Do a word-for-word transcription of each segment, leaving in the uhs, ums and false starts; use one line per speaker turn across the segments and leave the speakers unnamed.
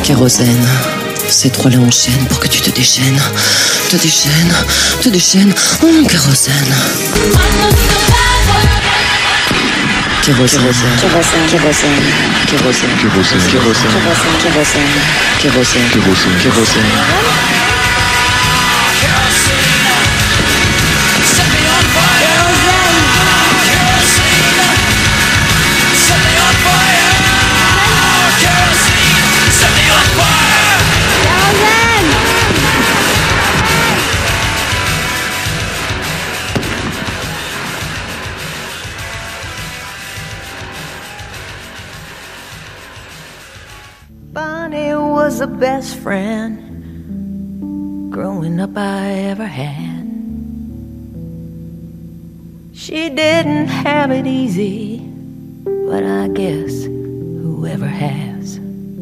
Kérosène. Ces trois-là enchaînent pour que tu te déchaînes. Te déchaînes, te déchaînes. Hum, kérosène. Kérosène. Kérosène. Kérosène. Kérosène. Kérosène. Kérosène. Kérosène. Kérosène. Kérosène. Kérosène.
Was the best friend growing up I ever had. She didn't have it easy, but I guess whoever has.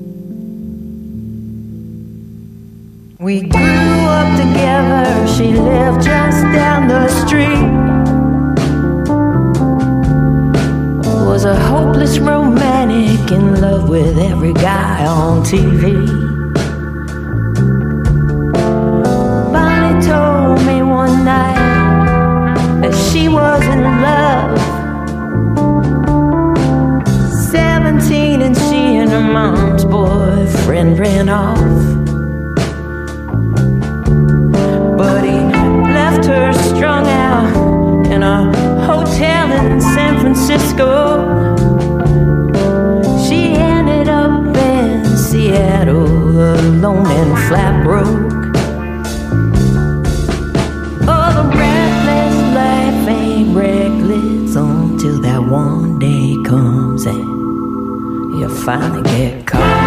We grew up together, she lived just down the street. Was a hopeless romantic in love with every guy on T V. Bonnie told me one night that she was in love. Seventeen and she and her mom's boyfriend ran off. But he left her strung out in a hotel in San Francisco. She ended up in Seattle, alone and flat broke. Oh, the reckless life ain't reckless until that one day comes and you finally get caught.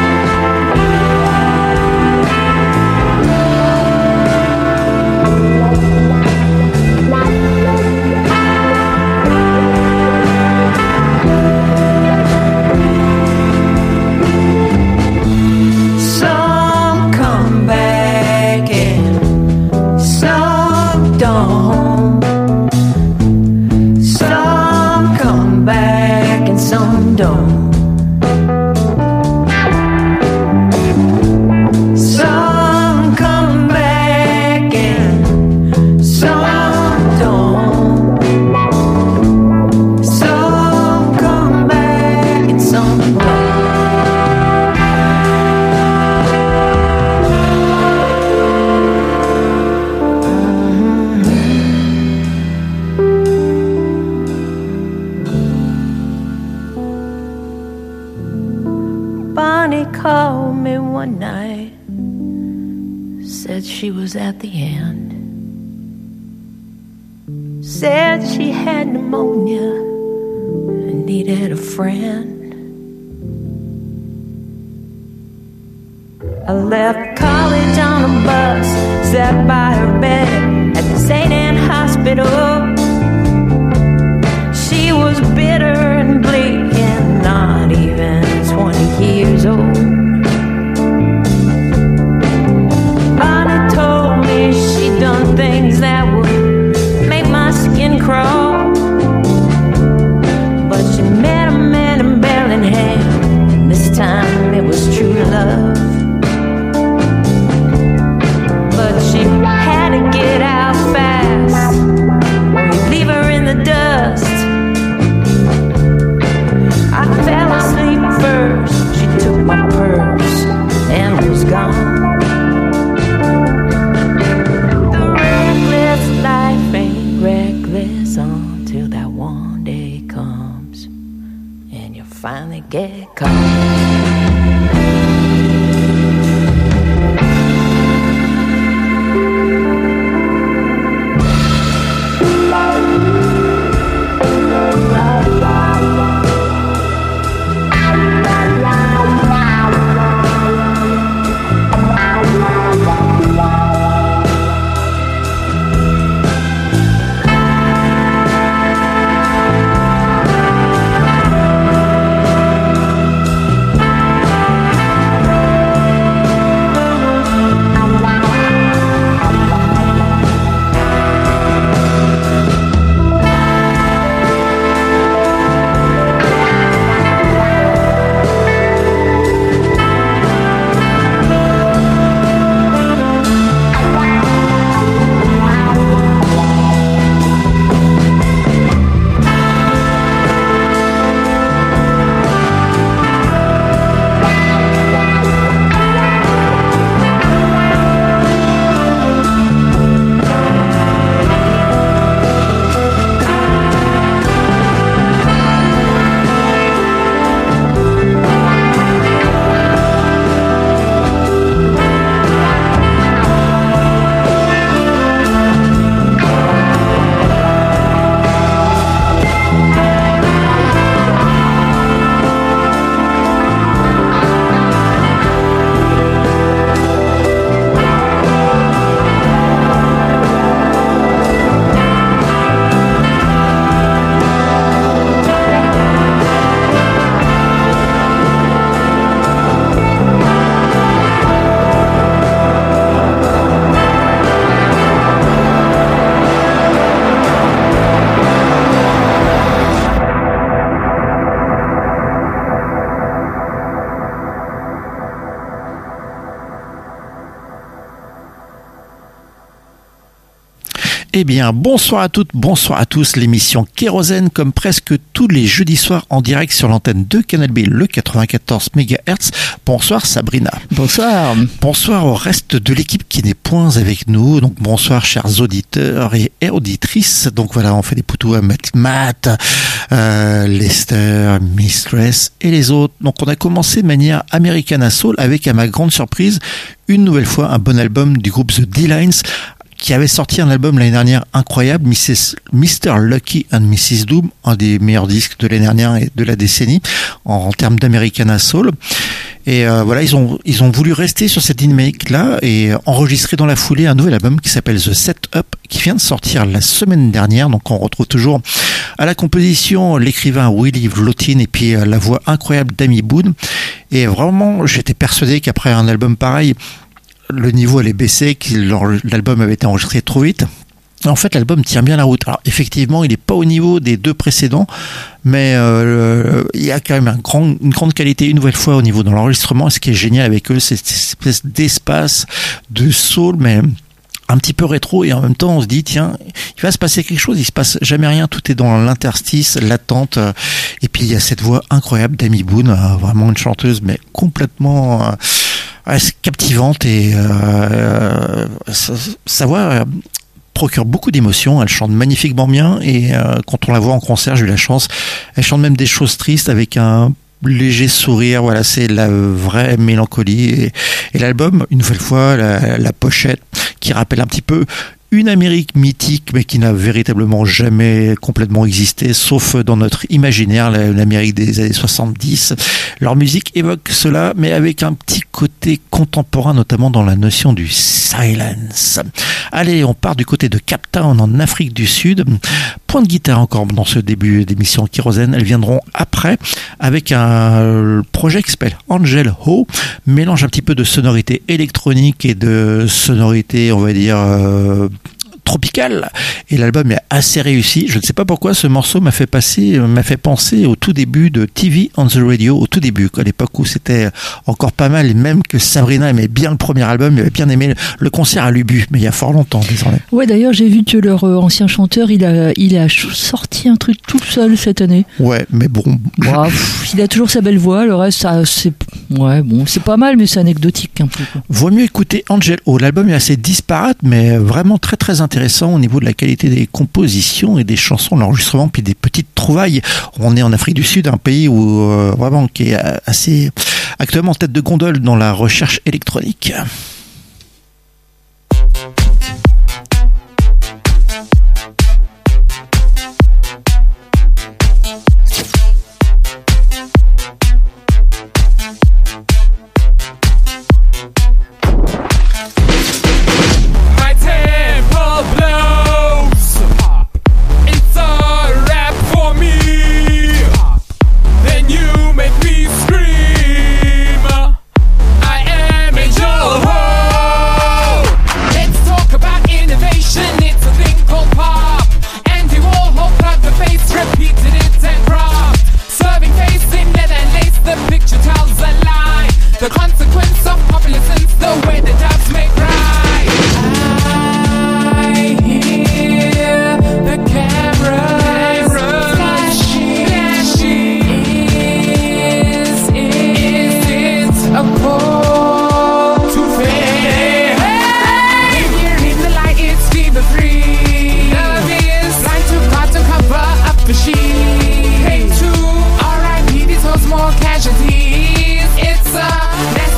She was at the end. Said she had pneumonia and needed a friend. I left college on a bus, sat by her bed at the Saint Anne Hospital. She was bitter and bleak and not even twenty years old. She'd done things that would make my skin crawl. But she met a man in Bellingham, and this time it was true love. But she had to get out fast, or he'd leave her in the dust. I fell asleep first, she took my purse and was gone. Life ain't reckless until that one day comes and you finally get caught.
Eh bien, bonsoir à toutes, bonsoir à tous. L'émission Kérosène, comme presque tous les jeudis soirs en direct sur l'antenne de Canal B, le quatre-vingt-quatorze mégahertz. Bonsoir Sabrina.
Bonsoir.
Bonsoir au reste de l'équipe qui n'est point avec nous. Donc bonsoir chers auditeurs et auditrices. Donc voilà, on fait des poutous à Matt, Matt euh, Lester, Mistress et les autres. Donc on a commencé de manière Americana Soul avec, à ma grande surprise, une nouvelle fois un bon album du groupe The D-Lines, qui avait sorti un album l'année dernière incroyable, missus mister Lucky and missus Doom, un des meilleurs disques de l'année dernière et de la décennie en, en termes d'Americana Soul. Et euh, voilà, ils ont ils ont voulu rester sur cette dynamique-là et enregistrer dans la foulée un nouvel album qui s'appelle The Setup, qui vient de sortir la semaine dernière. Donc on retrouve toujours à la composition l'écrivain Willie Vlotin et puis euh, la voix incroyable d'Amy Boone. Et vraiment, j'étais persuadé qu'après un album pareil, le niveau allait baisser, que l'album avait été enregistré trop vite. En fait, l'album tient bien la route. Alors, effectivement, il n'est pas au niveau des deux précédents, mais euh, il y a quand même un grand, une grande qualité, une nouvelle fois, au niveau de l'enregistrement. Et ce qui est génial avec eux, c'est cette espèce d'espace de soul, mais un petit peu rétro, et en même temps on se dit tiens, il va se passer quelque chose, il se passe jamais rien, tout est dans l'interstice, l'attente, et puis il y a cette voix incroyable d'Amy Boone, vraiment une chanteuse mais complètement euh, captivante, et euh, sa, sa voix euh, procure beaucoup d'émotions, elle chante magnifiquement bien, et euh, quand on la voit en concert, j'ai eu la chance, elle chante même des choses tristes avec un léger sourire, voilà, c'est la vraie mélancolie. Et, et l'album, une nouvelle fois, la, la pochette qui rappelle un petit peu une Amérique mythique, mais qui n'a véritablement jamais complètement existé, sauf dans notre imaginaire, l'Amérique des années soixante-dix. Leur musique évoque cela, mais avec un petit côté contemporain, notamment dans la notion du silence. Allez, on part du côté de Cape Town, en Afrique du Sud. Point de guitare encore dans ce début d'émission Kérosène. Elles viendront après, avec un projet qui s'appelle Angel Ho, mélange un petit peu de sonorités électroniques et de sonorités, on va dire, euh, tropical, et l'album est assez réussi. Je ne sais pas pourquoi ce morceau m'a fait passer, m'a fait penser au tout début de T V on the Radio, au tout début, à l'époque où c'était encore pas mal, et même que Sabrina aimait bien le premier album, il avait bien aimé le concert à l'Ubu, mais il y a fort longtemps désormais.
Ouais, d'ailleurs j'ai vu que leur euh, ancien chanteur, il a, il a sorti un truc tout seul cette année.
Ouais, mais bon.
Ouais, pff, il a toujours sa belle voix, le reste, ça, c'est, ouais, bon, c'est pas mal, mais c'est anecdotique un peu, quoi.
Vaut mieux écouter Angel Ho. L'album est assez disparate, mais vraiment très très intéressant au niveau de la qualité des compositions et des chansons, l'enregistrement, puis des petites trouvailles. On est en Afrique du Sud, un pays où euh, vraiment qui est assez actuellement en tête de gondole dans la recherche électronique.
The consequence of populace, the way the jobs make right. I hear the cameras flashing. Is, is it a call to fame? Hey, here in the light, it's fever free. Love is blind to God to cover up the sheet. Hate to R I P, these holds more casualties. It's a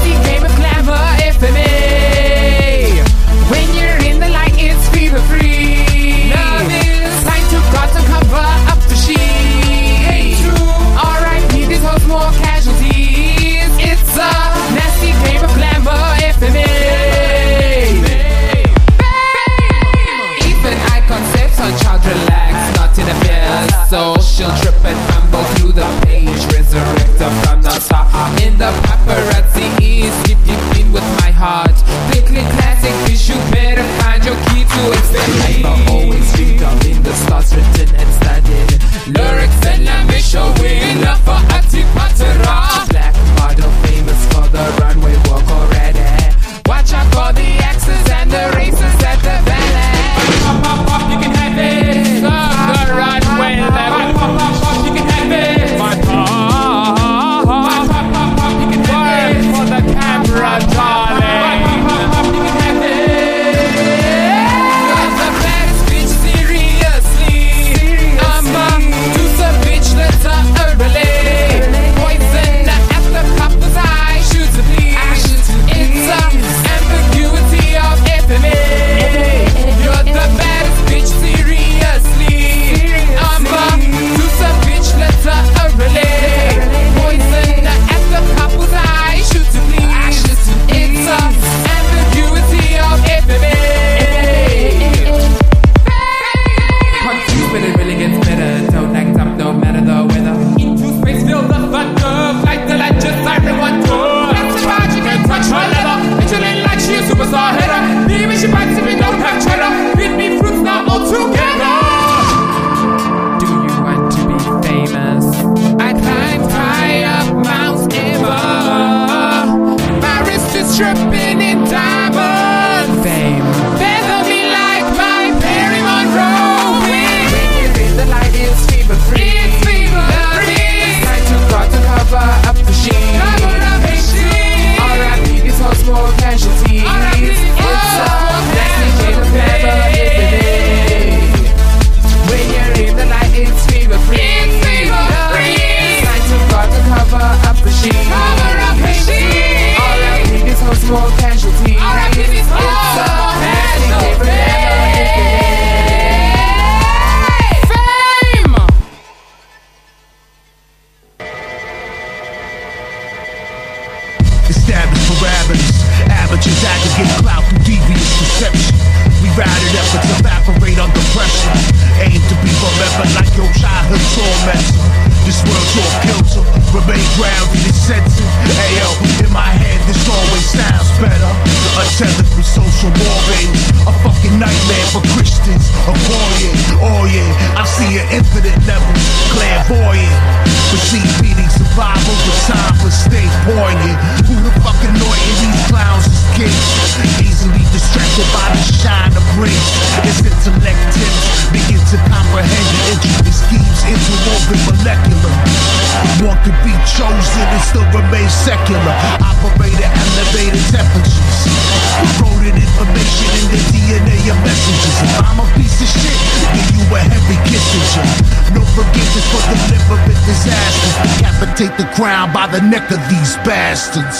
Bitches aggregate clout through devious perception. We routed efforts evaporate under pressure. Aim to be forever like your childhood tormentor. This world's all kilter, remain grounded and censored. Ayo, in my head this always sounds better. Untethered from social mores, a fucking nightmare for Christians. A voyage, oh yeah, I see an infinite level, clairvoyant. Perceive beating survival with time but stay poignant. Who the fuck anointing these clowns is kings? Easily distracted by the shine of grace. Its intellect tips begin to comprehend intricate schemes interwoven molecular. One could be chosen and still remain secular. Operate at elevated temperatures. Eroded information in the D N A of messages. If I'm a piece of shit, then you a heavy Kissinger. No forgiveness for deliberate disasters. Decapitate the crown by the neck of these bastards.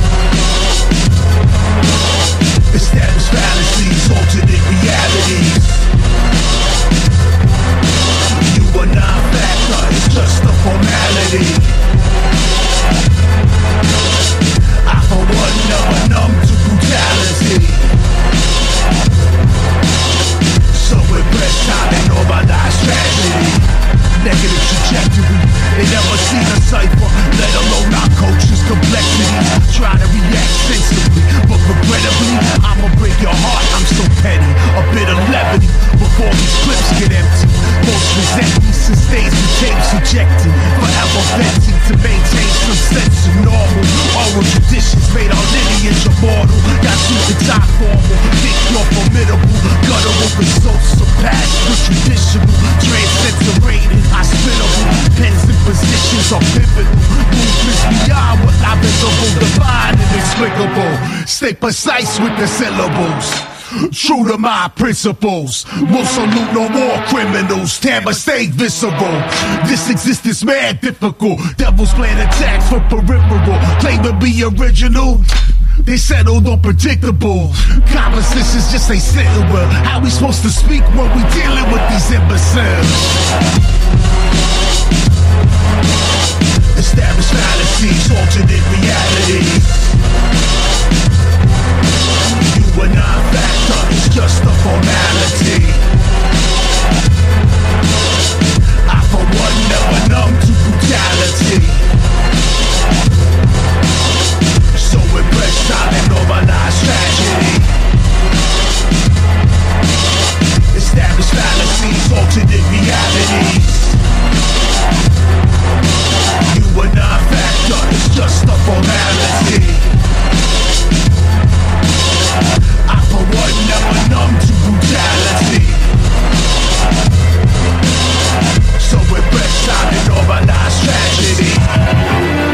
Establish fallacies, alternate realities. You are not factor, it's just a formality. I for one never numb to brutality. So impressed time and normalize tragedy. Negative trajectory, they never seen a cipher, let alone our culture's complexities. Try to react sensibly, but regrettably, I'ma break your heart, I'm so petty. A bit of levity, before these clips get empty. Most resent me since days with tapes rejected. Forever venting to maintain some sense of normal. Oral traditions made our lineage immortal. Got you the top formal, think you're formidable. Guttural results surpass the traditional. Transcends the rating, hospitable. Pens and positions are pivotal. Movements beyond what I visible. Divine and inexplicable. Stay precise with the syllables. True to my principles. Won't salute no more criminals. Tampa stay visceral. This existence mad difficult. Devils plan attacks for peripheral. Claim to be original. They settled on predictable. Conversations just ain't sitting well. How we supposed to speak when we dealing with these imbeciles? Established fallacies, alternate realities. You are not factor, it's just a formality. I for one never numb to brutality. So impressed time and normalize tragedy. Established fallacies, alternate realities. You are not factor, it's just a formality. I for one never numb to brutality. So impressed time and normalize tragedy.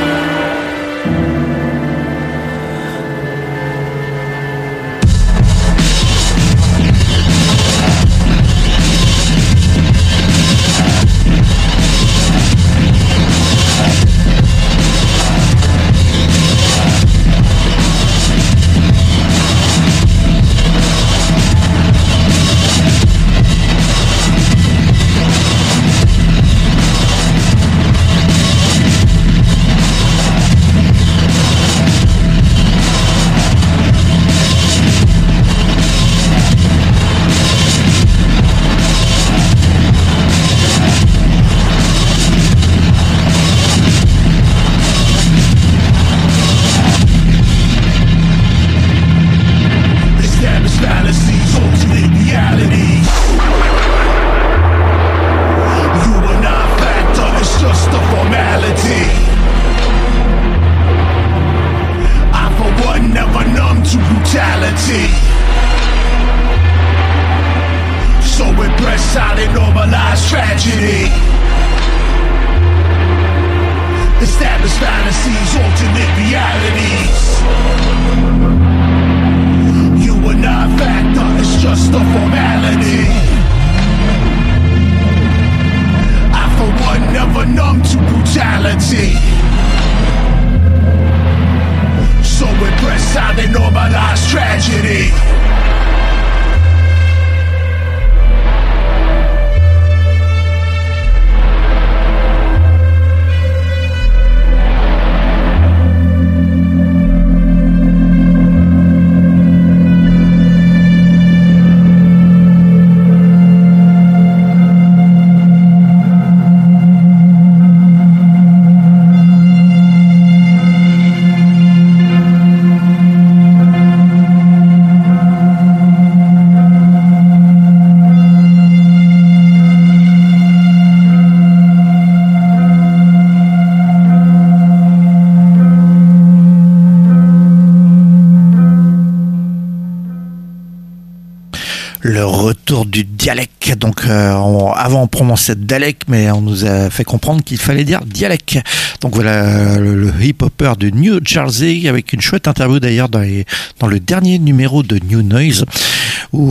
autour du dialecte. Donc euh, on, avant on prononçait Dalek, mais on nous a fait comprendre qu'il fallait dire dialecte. Donc voilà le, le hip-hopper de New Jersey, avec une chouette interview d'ailleurs dans, les, dans le dernier numéro de New Noise, où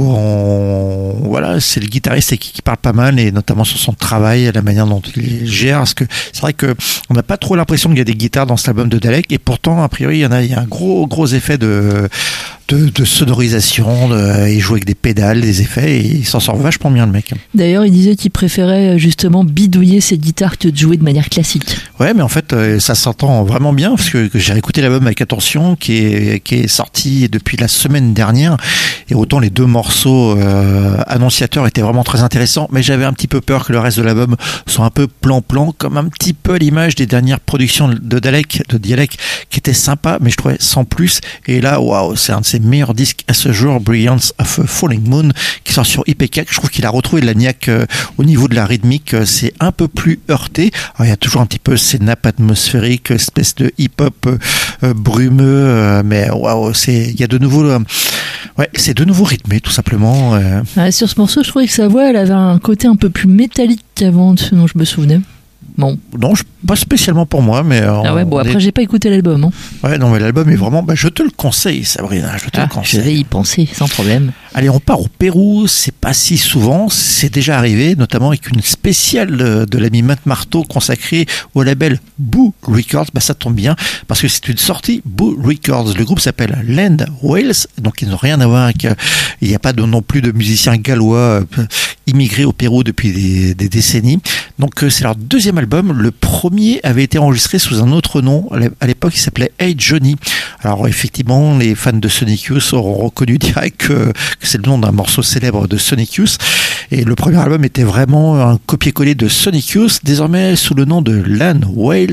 on, voilà, c'est le guitariste qui, qui parle pas mal, et notamment sur son travail, la manière dont il gère. Parce que c'est vrai que on n'a pas trop l'impression qu'il y a des guitares dans cet album de Dalek, et pourtant a priori il y en a, il y a un gros gros effet de de, de sonorisation, de, il joue avec des pédales, des effets, et il s'en sort vachement bien le mec.
D'ailleurs, il disait qu'il préférait justement bidouiller ses guitares que de jouer de manière classique.
Ouais, mais en fait, ça s'entend vraiment bien, parce que, que j'ai écouté l'album avec attention, qui est, qui est sorti depuis la semaine dernière, et autant les deux morceaux euh, annonciateurs étaient vraiment très intéressants, mais j'avais un petit peu peur que le reste de l'album soit un peu plan-plan, comme un petit peu à l'image des dernières productions de Dalek, de Dialect, qui étaient sympas, mais je trouvais sans plus. Et là, waouh, c'est un de ses meilleurs disques à ce jour, Brilliance of a Falling Moon, qui sort sur I P K. Je trouve qu'il a retrouvé de la niaque euh, au niveau de la rythmique, euh, c'est un peu plus heurté. Alors, il y a toujours un petit peu ces nappes atmosphériques, espèce de hip-hop euh, euh, brumeux, euh, mais waouh, c'est, il y a de nouveau, euh, ouais, c'est de nouveau rythmé, tout simplement. Euh.
Ouais, sur ce morceau, je trouvais que sa voix, elle avait un côté un peu plus métallique qu'avant, de ce dont je me souvenais. Bon.
Non, je, pas spécialement pour moi, mais.
Ah ouais, bon, après,
est...
j'ai pas écouté l'album. Hein.
Ouais, non, mais l'album est vraiment. Bah, je te le conseille, Sabrina, je te
ah,
le conseille.
Je vais y penser, sans problème.
Allez, on part au Pérou, c'est pas si souvent, c'est déjà arrivé, notamment avec une spéciale de, de l'ami Matt Marteau consacrée au label Boo Records. Bah, ça tombe bien, parce que c'est une sortie Boo Records. Le groupe s'appelle Land Wales, donc ils n'ont rien à voir avec. Il n'y a pas de, non plus de musiciens gallois euh, immigrés au Pérou depuis des, des décennies. Donc, euh, c'est leur deuxième album. Le premier avait été enregistré sous un autre nom. À l'époque, il s'appelait Hey Johnny. Alors, effectivement, les fans de Sonic Youth auront reconnu direct que, que c'est le nom d'un morceau célèbre de Sonic Youth. Et le premier album était vraiment un copier-coller de Sonic Youth, désormais sous le nom de Land Wales.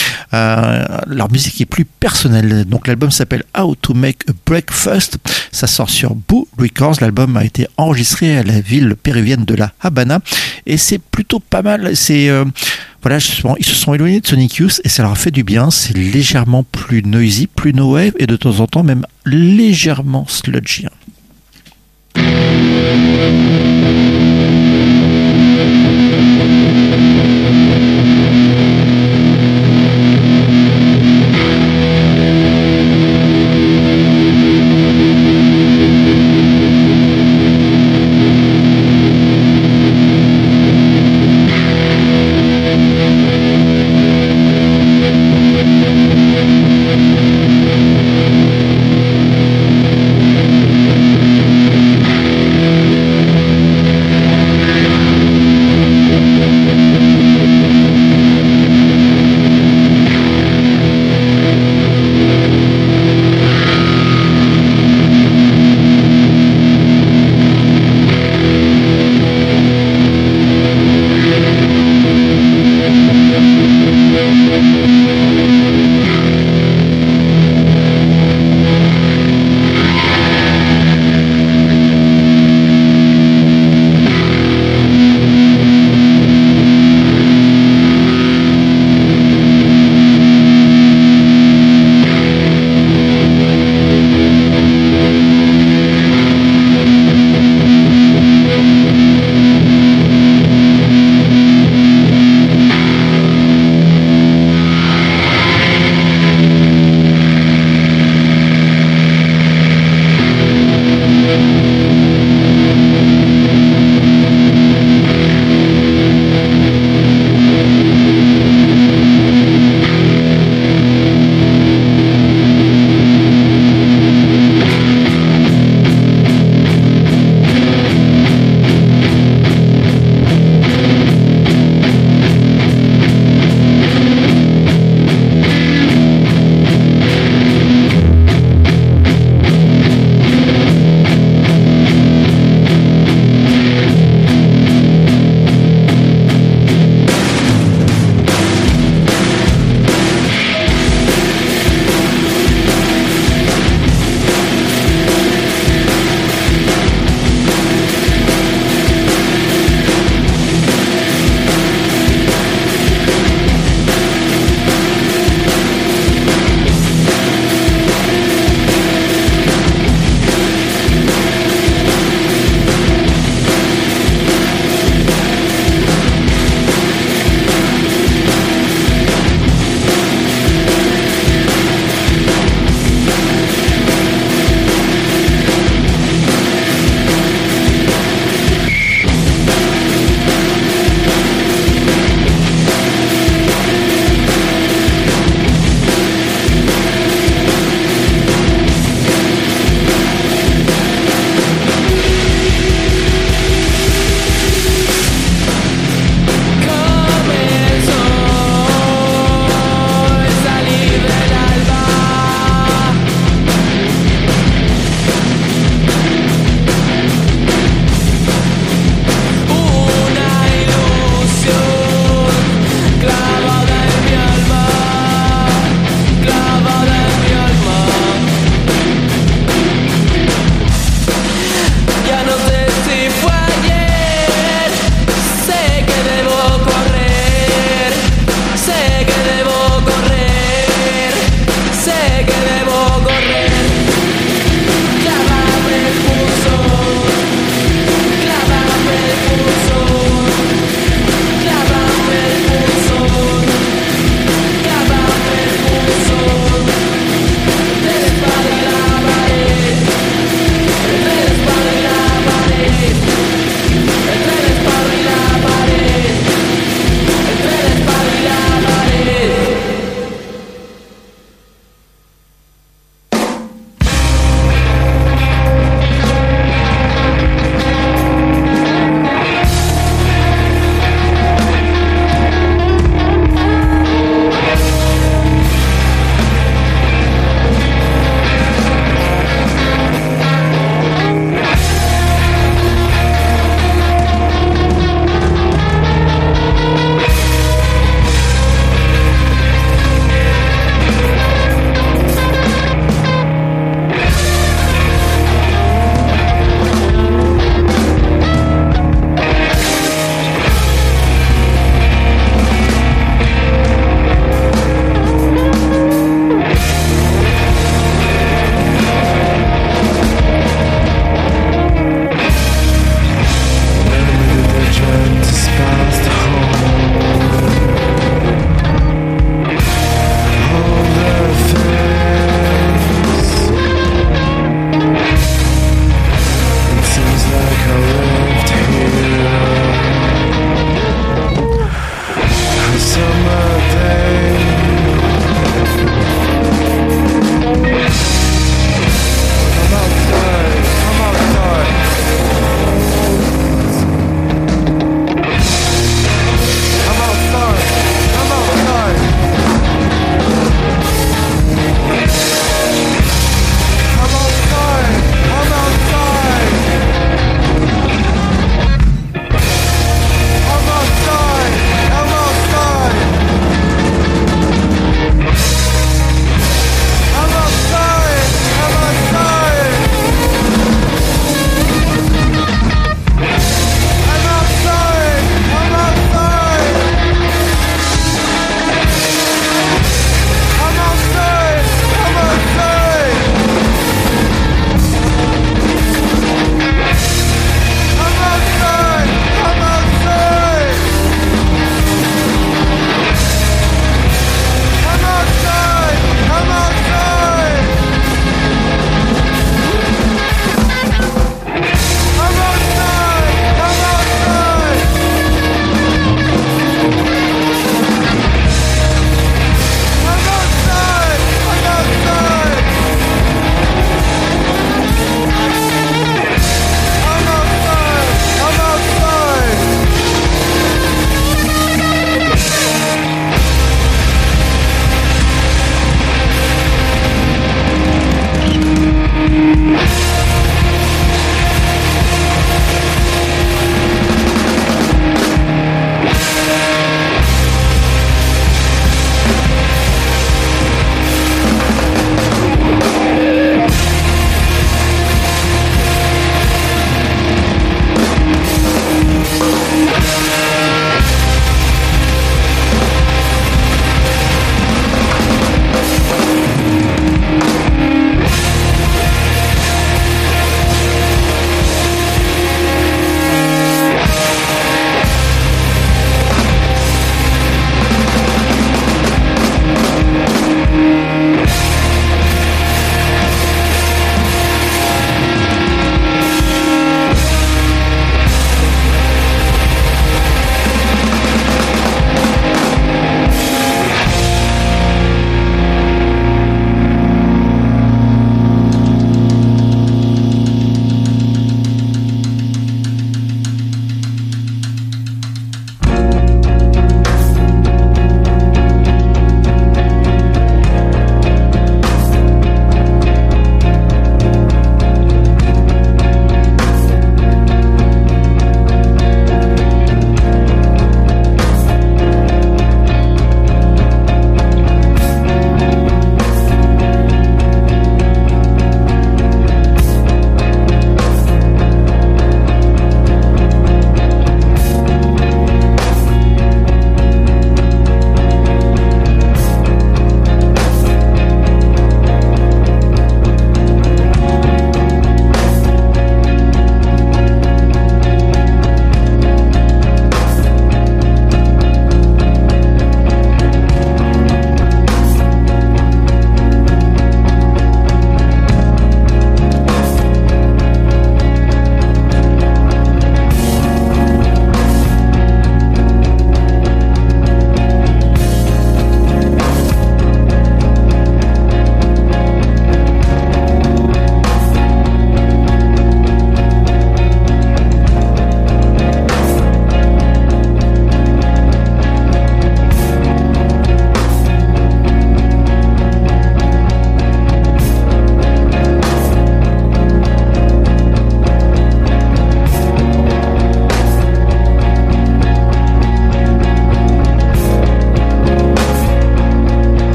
Euh, leur musique est plus personnelle. Donc, l'album s'appelle How to Make a Breakfast. Ça sort sur Boo Records. L'album a été enregistré à la ville péruvienne de La Habana. Et c'est plutôt pas mal. C'est, euh, voilà, justement, ils se sont éloignés de Sonic Youth et ça leur a fait du bien. C'est légèrement plus noisy, plus no wave, et de temps en temps même légèrement sludgy.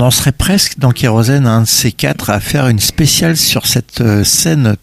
en serait presque dans Kérosène, un de ces quatre, à faire une spéciale sur cette euh, scène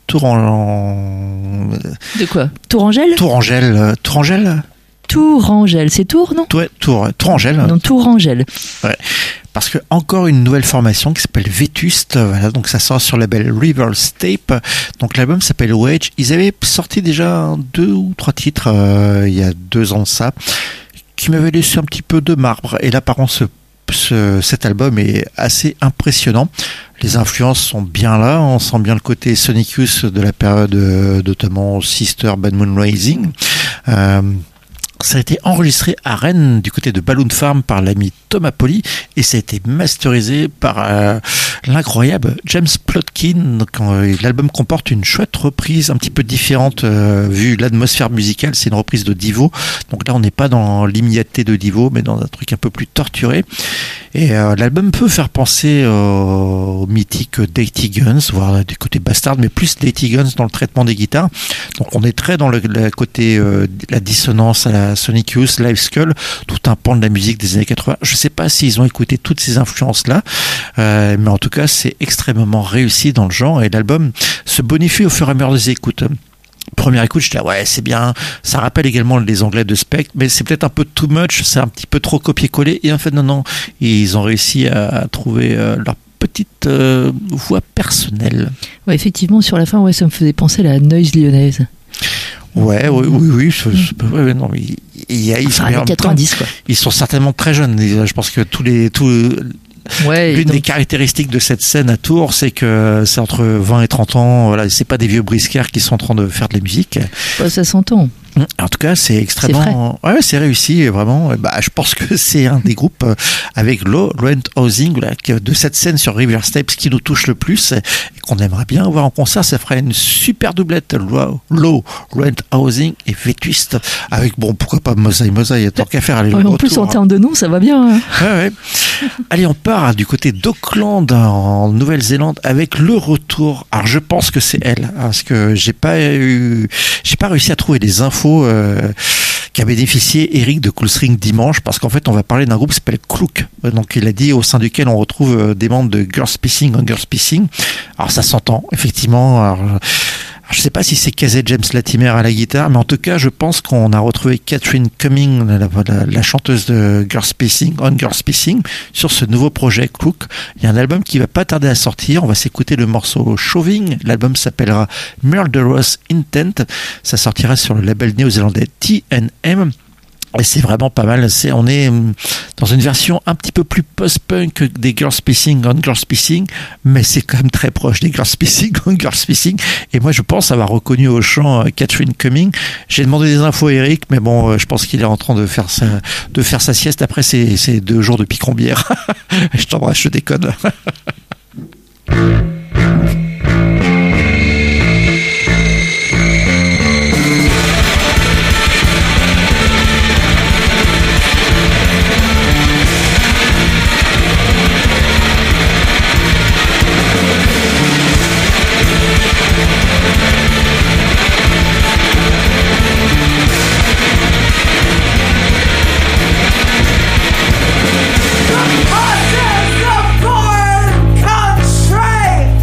Touran...
De quoi? Tourangelle?
Tourangelle. euh, Tourangelle
Tourangelle, c'est Tour, non?
Ouais, Tour, Tourangelle.
Non, Tourangelle.
Ouais. Parce que encore une nouvelle formation qui s'appelle Vétuste, voilà, donc ça sort sur le label Reverse Tape. Donc l'album s'appelle Wage. Ils avaient sorti déjà deux ou trois titres euh, il y a deux ans de ça, qui m'avaient laissé un petit peu de marbre. Et là, par contre, ce, ce, cet album est assez impressionnant. Les influences sont bien là. On sent bien le côté Sonic Youth de la période, euh, notamment Sister, Bad Moon Rising. Euh, Ça a été enregistré à Rennes du côté de Balloon Farm par l'ami Thomas Poli et ça a été masterisé par euh, l'incroyable James Plotkin. Donc, euh, l'album comporte une chouette reprise un petit peu différente euh, vu l'atmosphère musicale. C'est une reprise de Divo. Donc là, on n'est pas dans l'immédiateté de Divo, mais dans un truc un peu plus torturé. Et euh, l'album peut faire penser euh, au mythique Dirty Guns, voire du côté Bastard, mais plus Dirty Guns dans le traitement des guitares. Donc on est très dans le, le côté euh, la dissonance à la Sonic Youth, Live Skull, tout un pan de la musique des années quatre-vingts. Je sais pas s'ils ont écouté toutes ces influences-là, euh, mais en tout cas, c'est extrêmement réussi dans le genre et l'album se bonifie au fur et à mesure des écoutes. Première écoute, je dis ouais, c'est bien. Ça rappelle également les Anglais de Spectre, mais c'est peut-être un peu too much, c'est un petit peu trop copier-coller. Et en fait, non, non, ils ont réussi à, à trouver euh, leur petite euh, voix personnelle.
Ouais, effectivement, sur la fin, ouais, ça me faisait penser à la Noise lyonnaise.
Ouais, oui, oui, oui. Je, je, ouais, non, il, il y a, ils
Enfin,
sont
les quatre-vingt-dix, quoi.
Ils sont certainement très jeunes. Je pense que tous les, tous,
Ouais,
l'une
donc...
des caractéristiques de cette scène à Tours, c'est que c'est entre vingt et trente ans. Voilà, c'est pas des vieux briscards qui sont en train de faire de la musique.
Bah, ça s'entend.
En tout cas, c'est extrêmement, c'est ouais, c'est réussi, vraiment. Bah, je pense que c'est un des groupes avec Low Rent Housing, là, de cette scène sur Reverse Tape qui nous touche le plus et qu'on aimerait bien voir en concert. Ça ferait une super doublette, Low, Low Rent Housing et Vétuste, avec, bon, pourquoi pas Mosaï Mosaï, tant qu'à faire. Aller
ouais, en plus, en termes de nom, ça va bien. Hein.
Ouais, ouais. Allez, on part du côté d'Auckland, en Nouvelle-Zélande, avec le retour. Alors, je pense que c'est elle, parce que j'ai pas eu, j'ai pas réussi à trouver des infos Euh, qu'a bénéficié Eric de Cool String dimanche, parce qu'en fait on va parler d'un groupe qui s'appelle Klook, donc il a dit au sein duquel on retrouve des membres de Girls Pissing on Girls Pissing. Alors ça s'entend effectivement. Alors, je sais pas si c'est Kazé James Latimer à la guitare, mais en tout cas, je pense qu'on a retrouvé Catherine Cumming, la, la, la chanteuse de Girls Pissing, on Girls Pissing, sur ce nouveau projet Klook. Il y a un album qui va pas tarder à sortir. On va s'écouter le morceau Shoving. L'album s'appellera Murderous Intent. Ça sortira sur le label néo-zélandais T and M. Et c'est vraiment pas mal. C'est, on est dans une version un petit peu plus post-punk que des Girls Pissing on Girls Pissing, mais c'est quand même très proche des Girls Pissing on Girls Pissing. Et moi, je pense avoir reconnu au chant Catherine Cumming. J'ai demandé des infos à Eric, mais bon, je pense qu'il est en train de faire sa, de faire sa sieste après ces, ces deux jours de picombière. Je t'embrasse, je déconne.
Horses of foreign country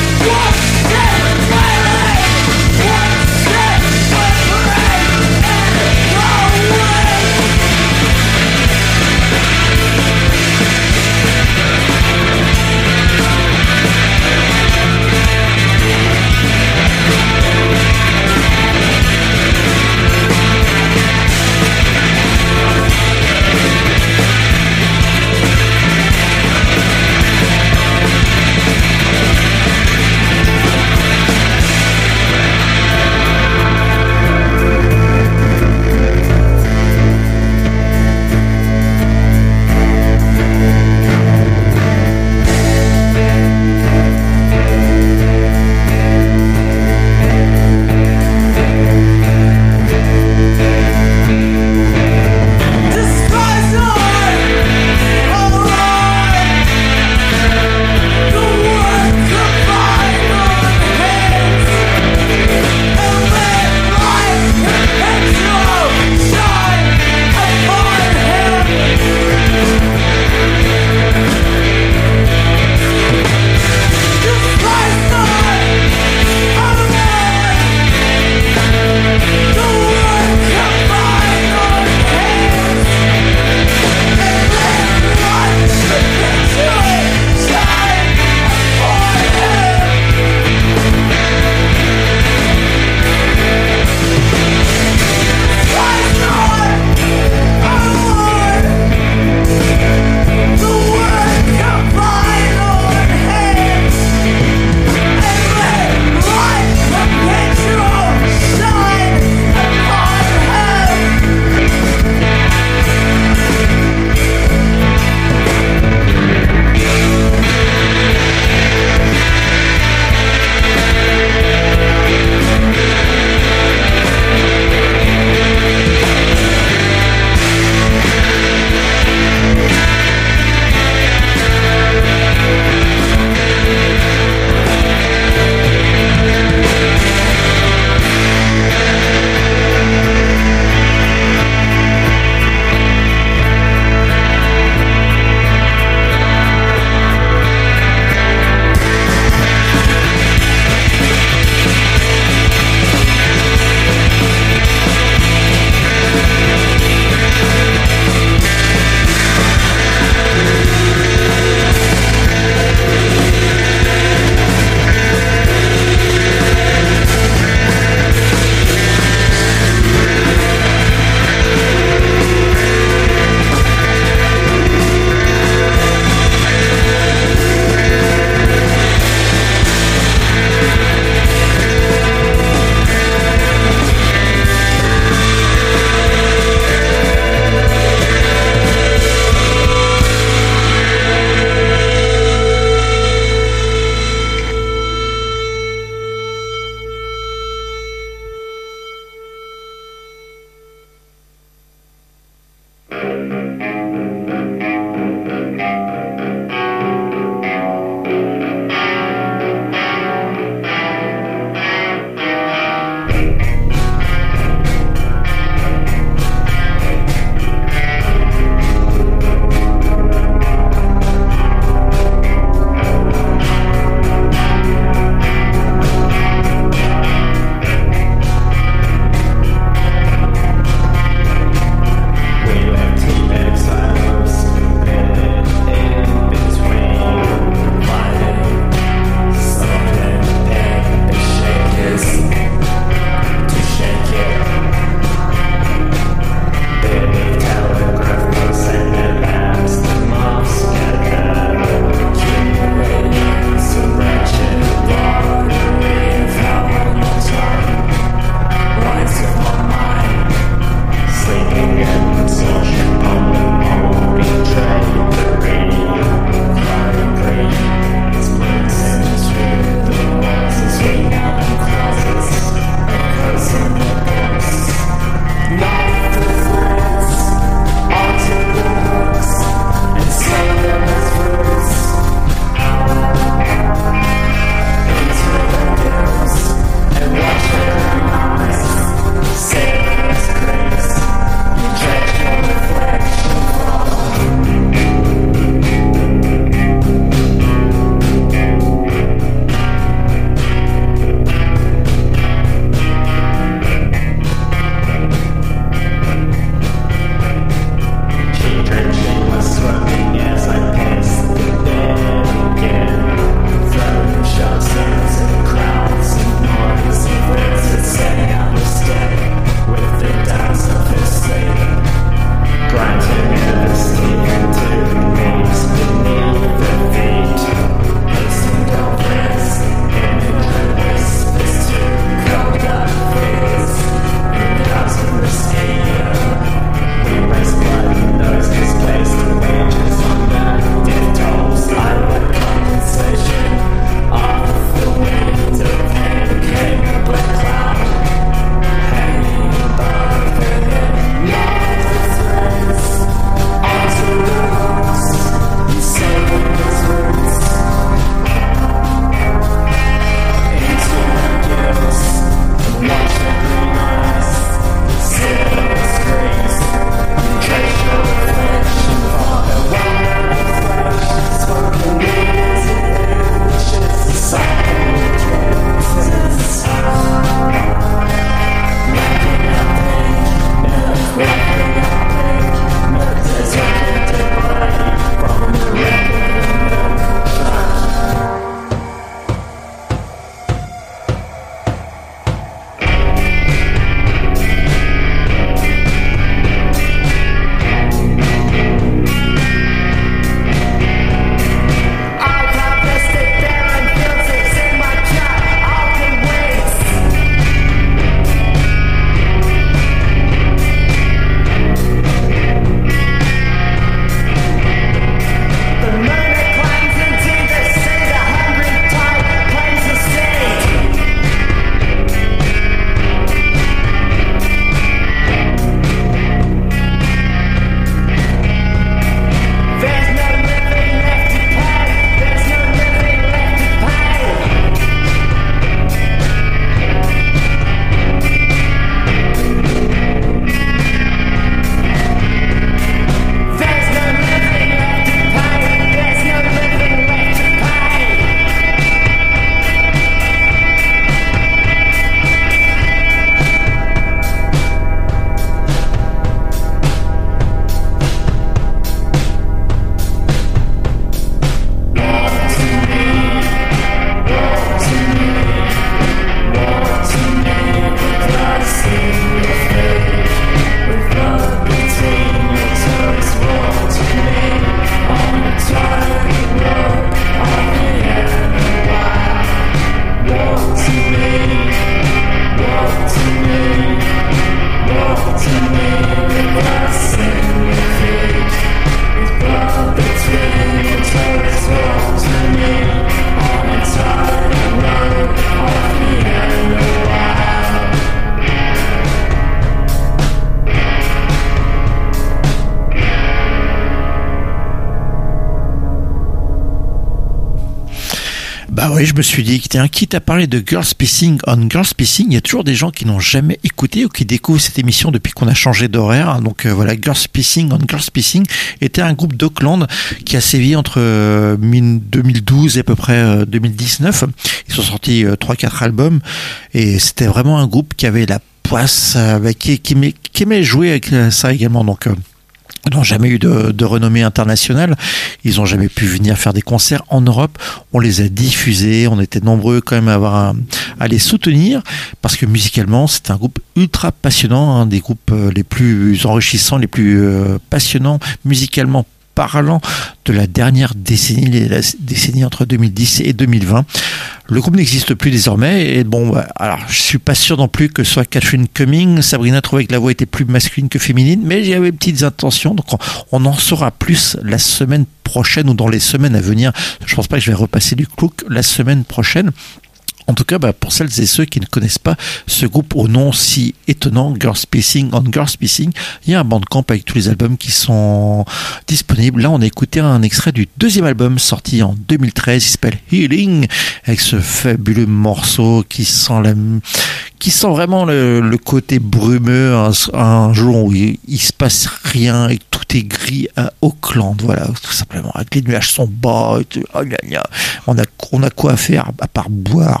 oui, je me suis dit, tiens, quitte à parler de Girls Pissing on Girls Pissing, il y a toujours des gens qui n'ont jamais écouté ou qui découvrent cette émission depuis qu'on a changé d'horaire. Donc euh, voilà, Girls Pissing on Girls Pissing était un groupe d'Auckland qui a sévi entre euh, deux mille douze et à peu près euh, deux mille dix-neuf. Ils sont sortis euh, trois quatre albums et c'était vraiment un groupe qui avait la poisse, euh, qui, qui, aimait, qui aimait jouer avec ça également. Donc euh, ils n'ont jamais eu de, de renommée internationale. Ils n'ont jamais pu venir faire des concerts en Europe. On les a diffusés. On était nombreux quand même à avoir un, à les soutenir parce que musicalement, c'est un groupe ultra passionnant, un des groupes les plus enrichissants, les plus euh, passionnants musicalement parlant de la dernière décennie, la décennie entre deux mille dix et deux mille vingt. Le groupe n'existe plus désormais et bon, bah, alors je suis pas sûr non plus que ce soit Catherine Cumming. Sabrina trouvait que la voix était plus masculine que féminine, mais il y avait petites intentions, donc on, on en saura plus la semaine prochaine ou dans les semaines à venir. Je pense pas que je vais repasser du clouk la semaine prochaine. En tout cas, bah, pour celles et ceux qui ne connaissent pas ce groupe au nom si étonnant, Girls Pissing on Girls Pissing, il y a un bandcamp avec tous les albums qui sont disponibles. Là, on a écouté un extrait du deuxième album sorti en deux mille treize, il s'appelle Healing, avec ce fabuleux morceau qui sent la, qui sent vraiment le, le côté brumeux, un, un jour où il, il se passe rien et tout est gris à Auckland, voilà, tout simplement, avec les nuages sont bas, et tout, oh, gna, gna. On a, on a quoi faire à part boire.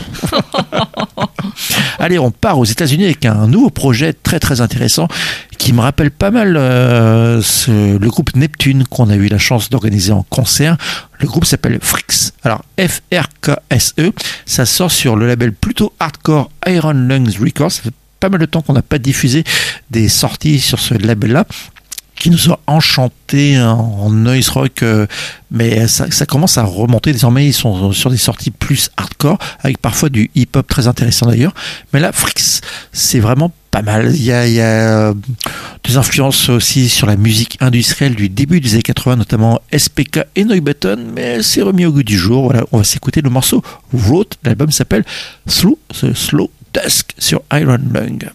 Allez, on part aux États-Unis avec un nouveau projet très très intéressant qui me rappelle pas mal euh, ce, le groupe Neptune qu'on a eu la chance d'organiser en concert. Le groupe s'appelle Frix. Alors F R K S E, ça sort sur le label plutôt hardcore Iron Lungs Records. Ça fait pas mal de temps qu'on n'a pas diffusé des sorties sur ce label-là, qui nous a enchantés en noise rock, euh, mais ça, ça commence à remonter. Désormais, ils sont sur des sorties plus hardcore, avec parfois du hip-hop très intéressant d'ailleurs. Mais là, Frix, c'est vraiment pas mal. Il y a, il y a des influences aussi sur la musique industrielle du début des années quatre-vingts, notamment S P K et Neubaton, mais c'est remis au goût du jour. Voilà, on va s'écouter le morceau Wrote. L'album s'appelle Slow, The Slow Dusk sur Iron Lung.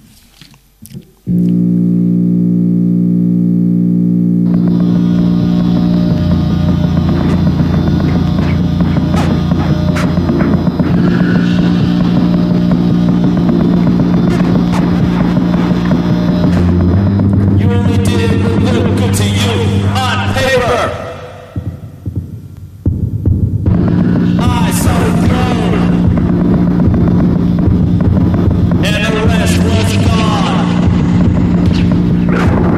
And the rest was gone.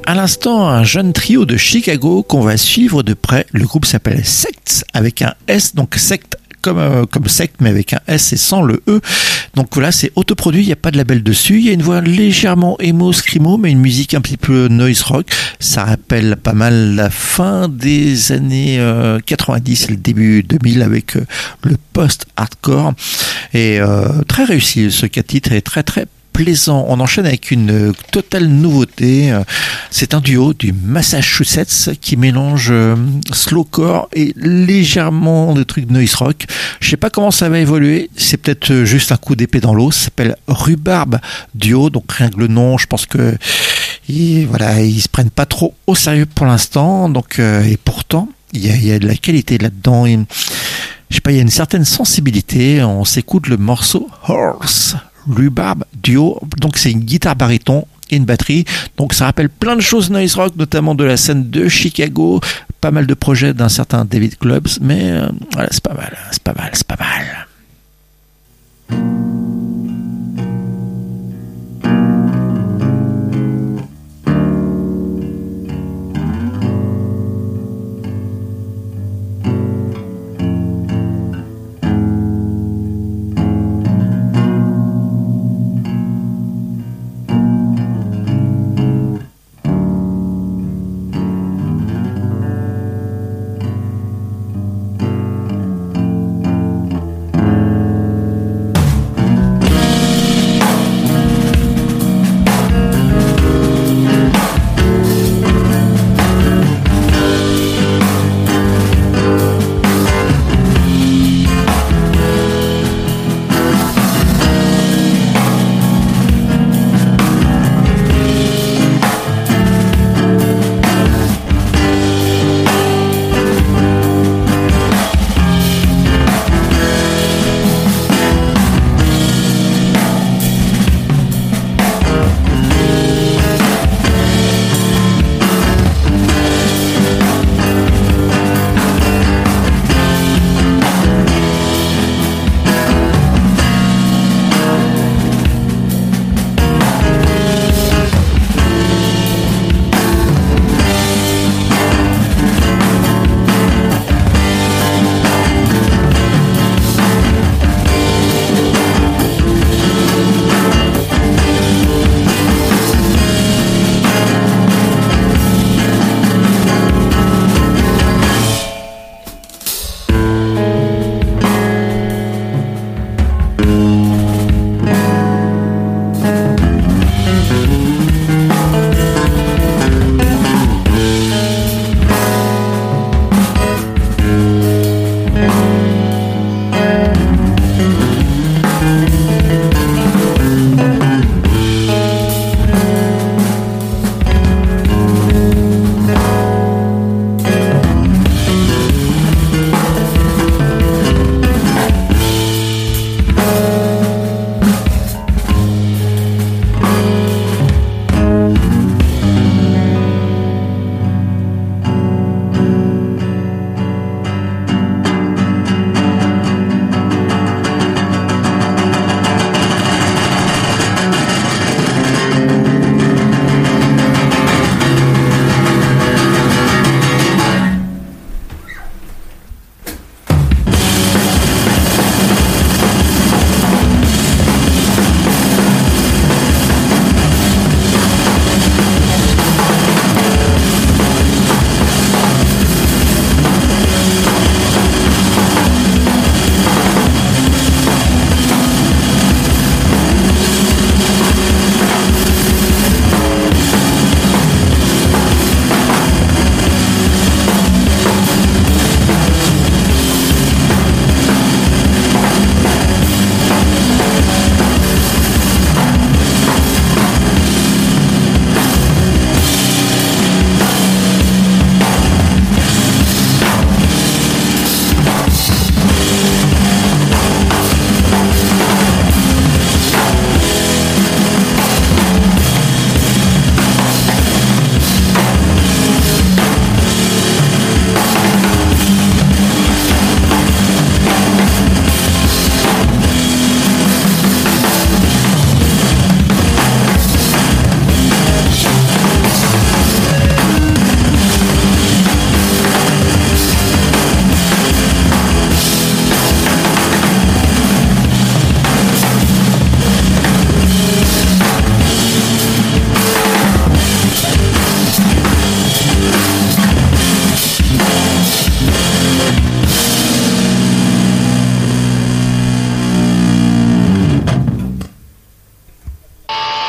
à l'instant un jeune trio de Chicago qu'on va suivre de près. Le groupe s'appelle Sects avec un S, donc Sect comme euh, comme secte mais avec un S et sans le E. Donc voilà, c'est autoproduit, il n'y a pas de label dessus. Il y a une voix légèrement emo screamo mais une musique un petit peu noise rock. Ça rappelle pas mal la fin des années euh, quatre-vingt-dix et le début deux mille avec euh, le post-hardcore. Et euh, très réussi, ce quatre titres est très très plaisant. On enchaîne avec une totale nouveauté. C'est un duo du Massachusetts qui mélange slowcore et légèrement de trucs noise rock. Je sais pas comment ça va évoluer. C'est peut-être juste un coup d'épée dans l'eau. Ça s'appelle Rhubarb Duo. Donc rien que le nom, je pense que ils, voilà, ils se prennent pas trop au sérieux pour l'instant. Donc euh, et pourtant, il y a, il y a de la qualité là-dedans. Et, je sais pas, il y a une certaine sensibilité. On s'écoute le morceau Horse. Rhubarb Duo, donc c'est une guitare baryton et une batterie, donc ça rappelle plein de choses noise rock, notamment de la scène de Chicago, pas mal de projets d'un certain David Clubs, mais euh, voilà, c'est pas mal, c'est pas mal, c'est pas mal.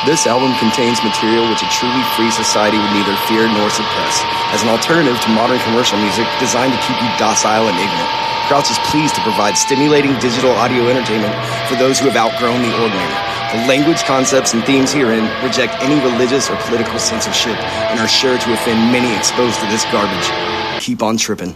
This album contains material which a truly free society would neither fear nor suppress, as an alternative to modern commercial music designed to keep you docile and ignorant. Crouch is pleased to provide stimulating digital audio entertainment for those who have outgrown the ordinary. The language, concepts, and themes herein reject any religious or political censorship and are sure to offend many exposed to this garbage. Keep on tripping.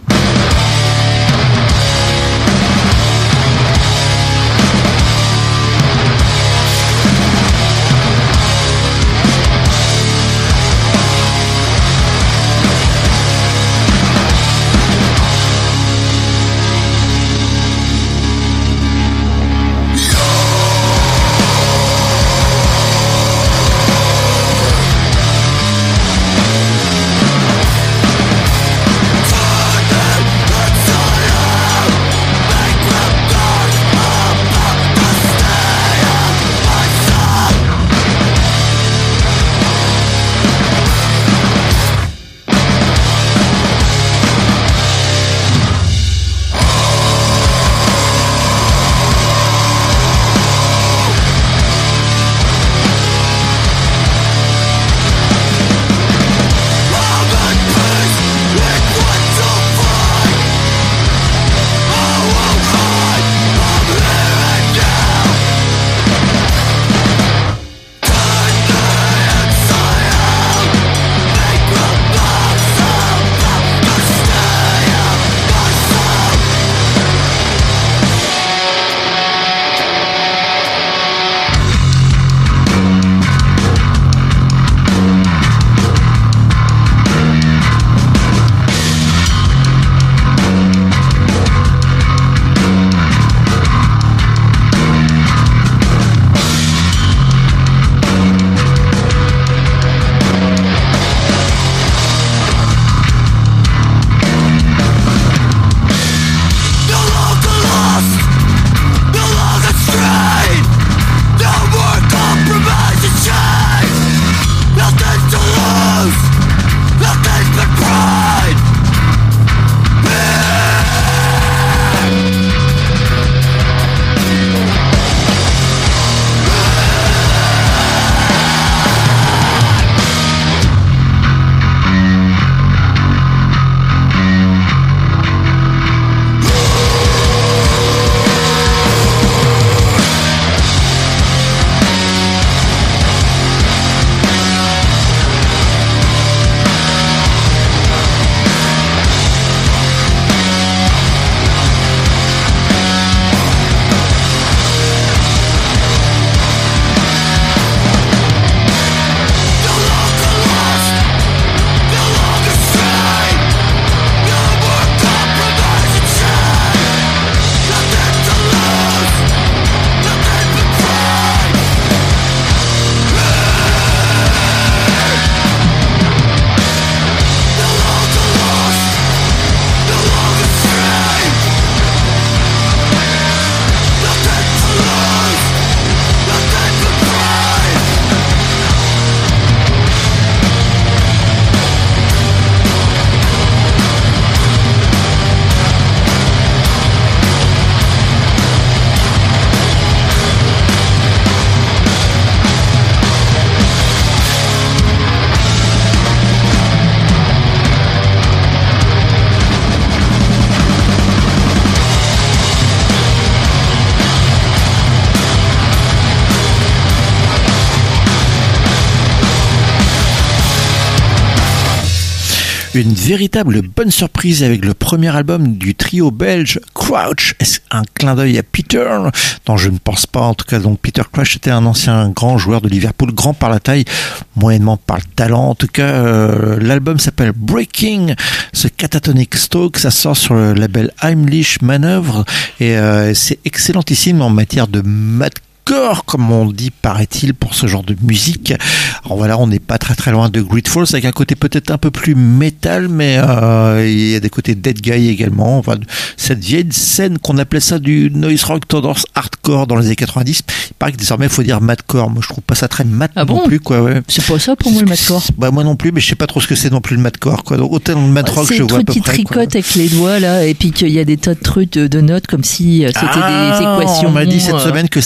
Une véritable bonne surprise avec le premier album du trio belge Crouch. Est-ce un clin d'œil à Peter? Non, je ne pense pas. En tout cas, donc Peter Crouch était un ancien grand joueur de Liverpool, grand par la taille, moyennement par le talent. En tout cas, euh, l'album s'appelle Breaking, ce Catatonic Stalk. Ça sort sur le label Heimlich Manœuvre et euh, c'est excellentissime en matière de mat hardcore, comme on dit, paraît-il, pour ce genre de musique. Alors voilà, on n'est pas très très loin de Grateful, avec un côté peut-être un peu plus métal, mais euh, il y a des côtés Dead Guy également. Enfin, cette vieille scène qu'on appelait ça du noise rock tendance hardcore dans les années quatre-vingt-dix. Il paraît que désormais il faut dire madcore. Moi je trouve pas ça très mat
ah
non
bon
plus, quoi. Ouais.
C'est pas ça pour moi le madcore.
Bah moi non plus, mais je sais pas trop ce que c'est non plus le madcore, quoi. Donc autant le mad rock, je vois à peu près. C'est le truc qui
tricote avec les doigts là, et puis qu'il y a des tas de trucs de, de notes comme si c'était ah, des équations.
On m'a dit cette euh... semaine que c'était pas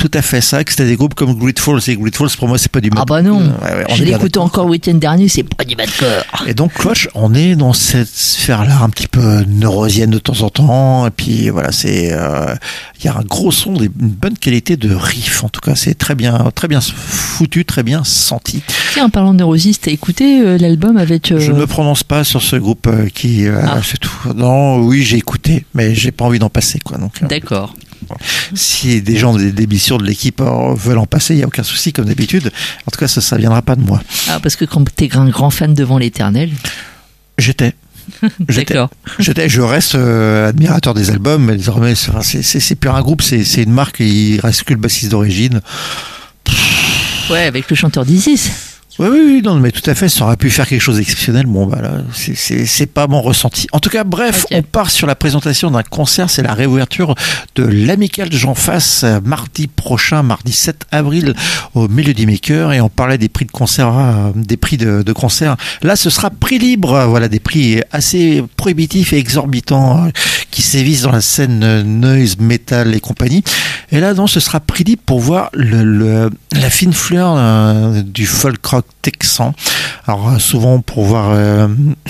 tout à fait ça, que c'était des groupes comme Grateful. Et Grateful, pour moi, c'est pas du
Ah
metal.
bah non,
Ouais, ouais, on
je
est bien
l'écoutais
d'accord.
encore le week-end dernier, c'est pas du badcore.
Et donc, Clutch, on est dans cette sphère-là, un petit peu neurosienne de temps en temps. Et puis, voilà, c'est, euh, il y a un gros son, des- une bonne qualité de riff. En tout cas, c'est très bien, très bien foutu, très bien senti.
Tiens, en parlant de Neurosis, t'as écouté euh, l'album avec... euh,
Je ne me prononce pas sur ce groupe euh, qui, euh,
Ah.
c'est tout. Non, oui, j'ai écouté, mais j'ai pas envie d'en passer, quoi. Donc, euh,
D'accord.
si des gens des d'émissions de l'équipe euh, veulent en passer, il y a aucun souci, comme d'habitude. En tout cas, ça, ça viendra pas de moi.
Ah, parce que quand t'es un grand fan devant l'éternel.
J'étais. J'étais.
D'accord.
J'étais, je reste euh, admirateur des albums, mais désormais, c'est, c'est, c'est, c'est plus un groupe, c'est, c'est une marque, et il reste que le bassiste d'origine.
Ouais, avec le chanteur d'Isis.
Oui, oui, oui, non, mais tout à fait, ça aurait pu faire quelque chose d'exceptionnel. Bon, bah là, c'est, c'est, c'est pas mon ressenti. En tout cas, bref,
Ok.
on part sur la présentation d'un concert. C'est la réouverture de l'Amicale Jean Face, euh, mardi prochain, mardi sept avril, au Melody Maker. Et on parlait des prix de concert, euh, des prix de, de concert. Là, ce sera prix libre. euh, Voilà, des prix assez prohibitifs et exorbitants euh, qui sévissent dans la scène euh, noise, metal et compagnie. Et là, non, ce sera prix libre pour voir le, le, la fine fleur euh, du folk rock texan. Alors euh, souvent pour voir euh,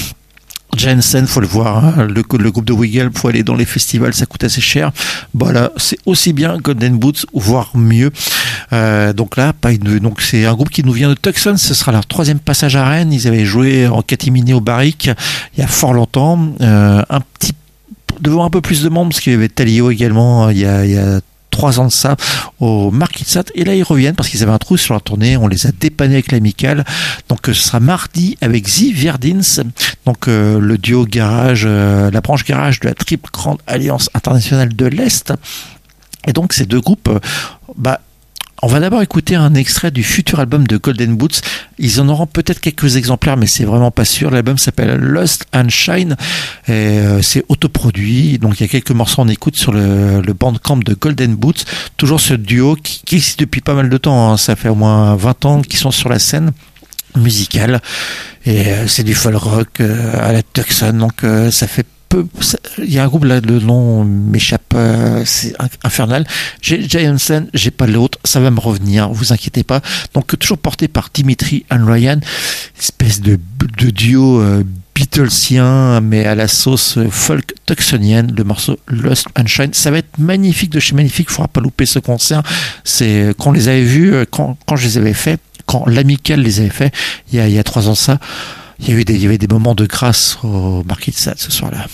Jensen, faut le voir, hein, le, le groupe de Wiggle, faut aller dans les festivals, ça coûte assez cher. Bah là, c'est aussi bien Golden Boots, voire mieux. Euh, donc là, pas une, donc c'est un groupe qui nous vient de Tucson. Ce sera leur troisième passage à Rennes. Ils avaient joué en catimini au Barrique il y a fort longtemps. Euh, un petit devant un peu plus de monde parce qu'il y avait Talio également. Il y a, il y a trois ans de ça au Marquisat, et là ils reviennent parce qu'ils avaient un trou sur leur tournée, on les a dépannés avec l'Amicale. Donc euh, ce sera mardi avec The Verdins, donc euh, le duo garage, euh, la branche garage de la Triple Grande Alliance Internationale de l'Est. Et donc ces deux groupes, euh, bah on va d'abord écouter un extrait du futur album de Golden Boots. Ils en auront peut-être quelques exemplaires, mais c'est vraiment pas sûr. L'album s'appelle Lost and Shine. Et euh, c'est autoproduit. Donc il y a quelques morceaux on écoute sur le, le bandcamp de Golden Boots. Toujours ce duo qui, qui existe depuis pas mal de temps. Hein. Ça fait au moins vingt ans qu'ils sont sur la scène musicale. Et euh, c'est du folk rock euh, à la Tucson. Donc euh, ça fait il y a un groupe là, le nom m'échappe, euh, c'est infernal. J'ai Giantsen, j'ai pas l'autre, ça va me revenir, vous inquiétez pas. Donc toujours porté par Dimitri and Ryan, espèce de, de duo euh, Beatlesien mais à la sauce folk tucsonienne. Le morceau Lost and Shine, ça va être magnifique de chez magnifique, faudra pas louper ce concert. C'est quand on les avait vus, quand, quand je les avais fait, quand l'Amicale les avait fait, il y a, il y a trois ans ça. Il y a eu des, il y avait des moments de grâce au Marquis de Sade ce soir-là.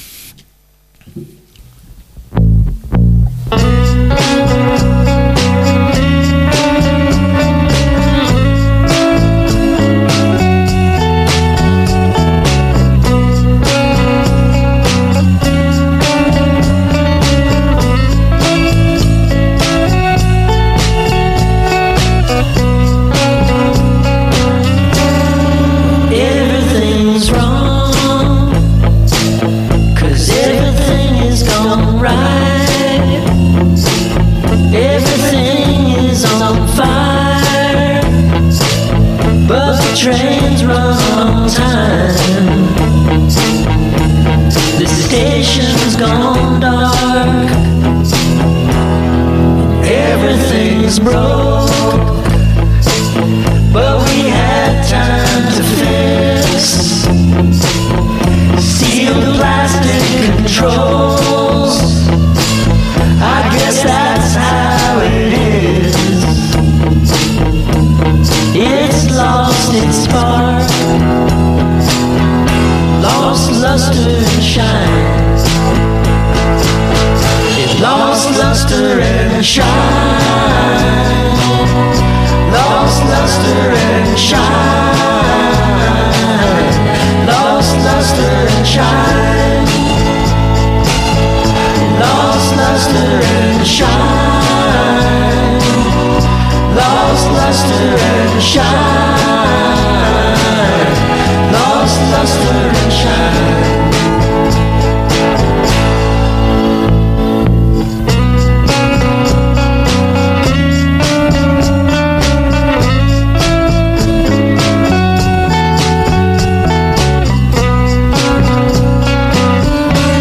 Everything's wrong, 'cause everything is gone right. Everything is on fire, but the trains run on time. The station's gone dark, everything's broke, but we had time to fix. Steel plastic controls, I guess that's how it is. It's lost its spark, lost luster and shine. It lost luster and shine, lost luster and shine, lost luster and shine, lost luster and shine, lost luster and shine, lost luster and shine.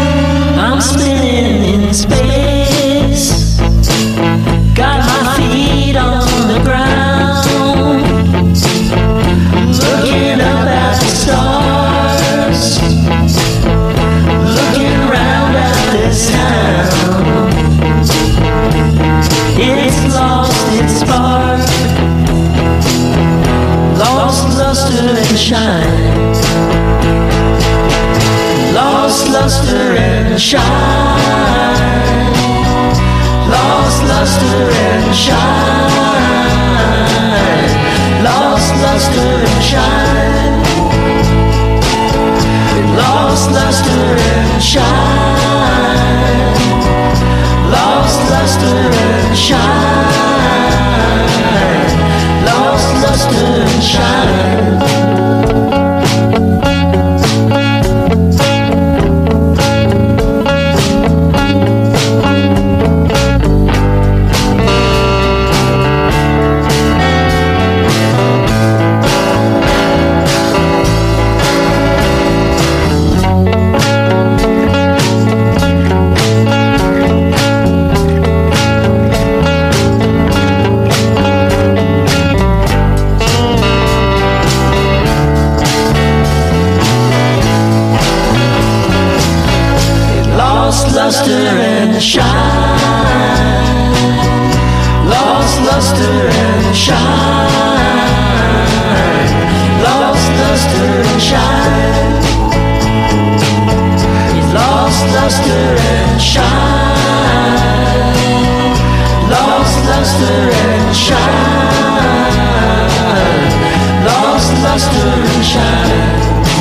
I'm spinning in space, got my feet luster and shine. Lost luster and shine. Lost luster and shine. Lost luster and shine. Lost luster and shine. Lost luster and shine. Lost luster and shine. Luster and shine. Lost luster and shine. Lost luster and shine. He's lost luster and shine. Lost luster and shine. Lost luster and shine.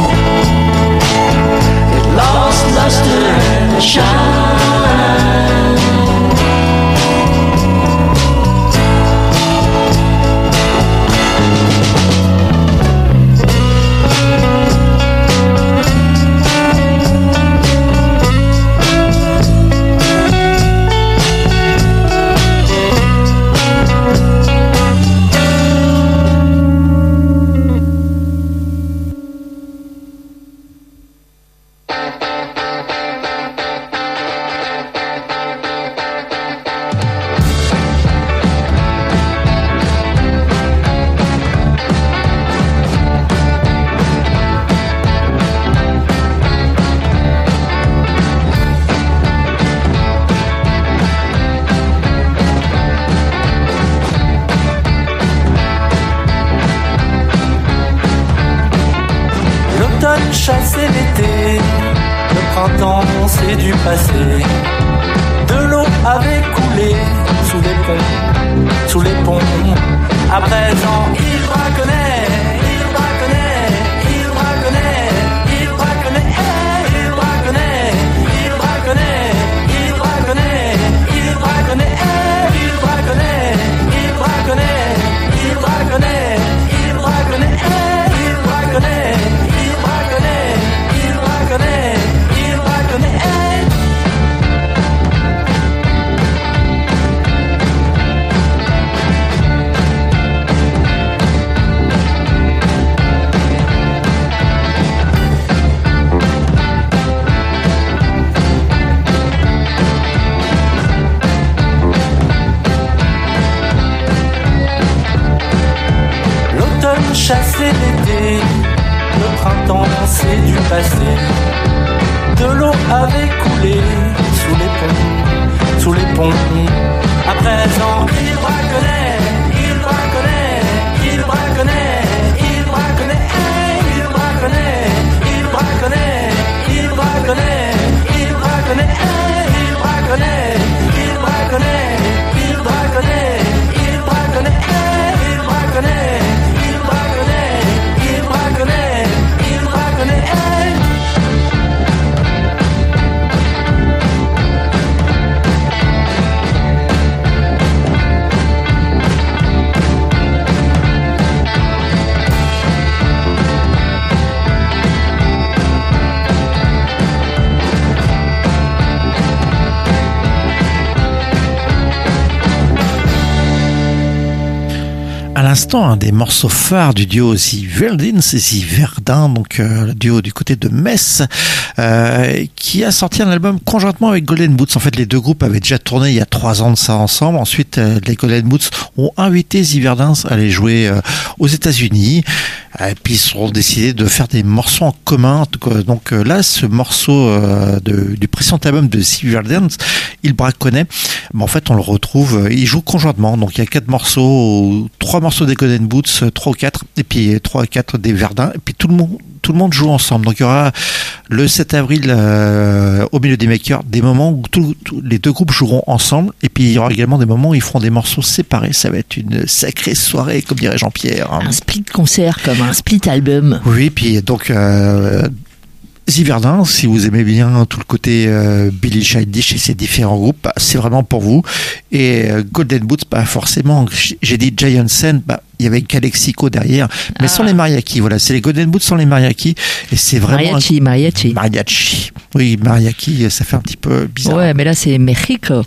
Lost luster and shine.
Chasser l'été, le printemps c'est du passé. De l'eau avait coulé sous les ponts, sous les ponts. À présent il braconnait, il braconnait, il braconnait, il braconnait, il braconnait, il braconnait, il braconnait, il braconnait, il braconnait, il braconnait, il braconnait, il braconnait, il braconnait. Chasser l'été, le printemps c'est du passé. De l'eau avait coulé sous les ponts, sous les ponts. À présent il braconnait, il braconnait, il braconnait, il braconnait, il braconnait, il braconnait, il braconnait, il braconnait, il braconnait, il braconnait, il braconnait, il braconnait, il braconnait.
À l'instant, un des morceaux phares du duo The Verdins et The Verdun, donc euh, le duo du côté de Metz, euh, qui a sorti un album conjointement avec Golden Boots. En fait, les deux groupes avaient déjà tourné il y a trois ans de ça ensemble. Ensuite, euh, les Golden Boots ont invité The Verdun à aller jouer euh, aux États-Unis. Et puis ils ont décidé de faire des morceaux en commun. Donc là, ce morceau euh, de, du précédent album de Civil Dance, il braconnait. Mais en fait, on le retrouve, ils jouent conjointement. Donc il y a quatre morceaux, trois morceaux des Golden Boots, trois ou quatre, et puis trois ou quatre des Verdun. Et puis tout le monde, tout le monde joue ensemble. Donc il y aura le sept avril euh, au milieu des makers des moments où tout, tout, les deux groupes joueront ensemble. Et puis il y aura également des moments où ils feront des morceaux séparés. Ça va être une sacrée soirée, comme dirait Jean-Pierre.
Un split concert, comme un split album.
Oui, puis donc euh, Ziverdin, si vous aimez bien tout le côté euh, Billy Childish et ses différents groupes, bah, c'est vraiment pour vous. Et euh, Golden Boots, pas bah, forcément. J'ai dit Giant Sand, bah il y avait Calexico derrière, mais ah. sans les mariachis. Voilà, c'est les Golden Boots sans les mariachis, et c'est vraiment
mariachi, un... mariachi,
mariachi. Oui, mariachi, ça fait un petit peu bizarre.
Ouais, mais là c'est Mexico.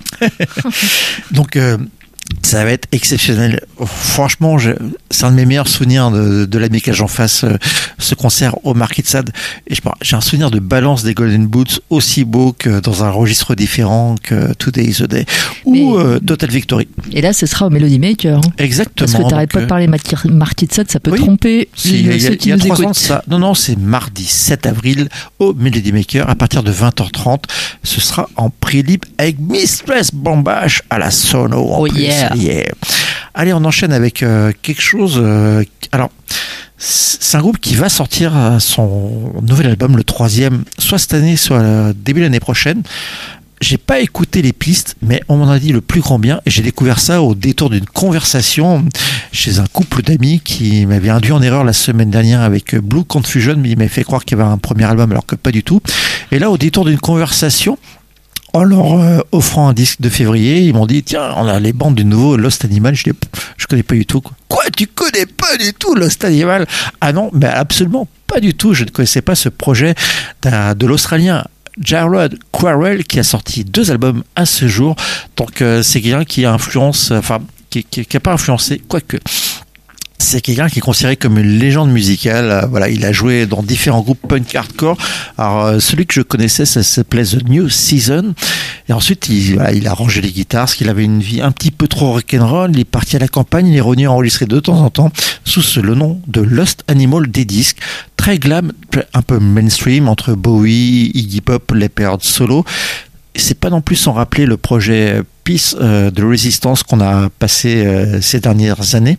Donc euh, ça va être exceptionnel. Franchement, je, c'est un de mes meilleurs souvenirs de, de l'année que j'en fasse euh, ce concert au Marquis de Sade. Et je, j'ai un souvenir de balance des Golden Boots aussi beau que dans un registre différent que Today is the Day ou euh, Total Victory.
Et là, ce sera au Melody Maker. Hein.
Exactement.
Parce que t'arrêtes pas euh... de parler Marquis de Sade, ça peut
oui.
tromper
si,
les,
il y a,
ceux qui
il y a
nous
trois
écoutent.
ans de ça. Non, non, c'est mardi sept avril au Melody Maker à partir de vingt heures trente. Ce sera en prix libre avec Mistress Bombash à la sono. En
oh
plus.
yeah.
Yeah. Allez, on enchaîne avec euh, quelque chose. Euh, alors, c'est un groupe qui va sortir son nouvel album, le troisième, soit cette année, soit début de l'année prochaine. J'ai pas écouté les pistes, mais on m'en a dit le plus grand bien, et j'ai découvert ça au détour d'une conversation chez un couple d'amis qui m'avait induit en erreur la semaine dernière avec Blue Confusion, mais il m'avait fait croire qu'il y avait un premier album alors que pas du tout. Et là, au détour d'une conversation, en leur euh, offrant un disque de février, ils m'ont dit tiens, on a les bandes du nouveau Lost Animal. Je dis je connais pas du tout. Quoi, tu connais pas du tout Lost Animal? Ah non, mais absolument pas du tout. Je ne connaissais pas ce projet de l'Australien Jarrod Quarrel qui a sorti deux albums à ce jour. Donc euh, c'est quelqu'un qui influence, enfin qui, qui, qui a pas influencé, quoique. C'est quelqu'un qui est considéré comme une légende musicale. Voilà, il a joué dans différents groupes punk hardcore. Alors, celui que je connaissais, ça s'appelait The New Season. Et ensuite, il, voilà, il a rangé les guitares, parce qu'il avait une vie un petit peu trop rock'n'roll. Il est parti à la campagne, il est revenu enregistrer de temps en temps sous le nom de Lost Animal des disques. Très glam, un peu mainstream, entre Bowie, Iggy Pop, les périodes solo. C'est pas non plus sans rappeler le projet Peace euh, de Resistance qu'on a passé euh, ces dernières années.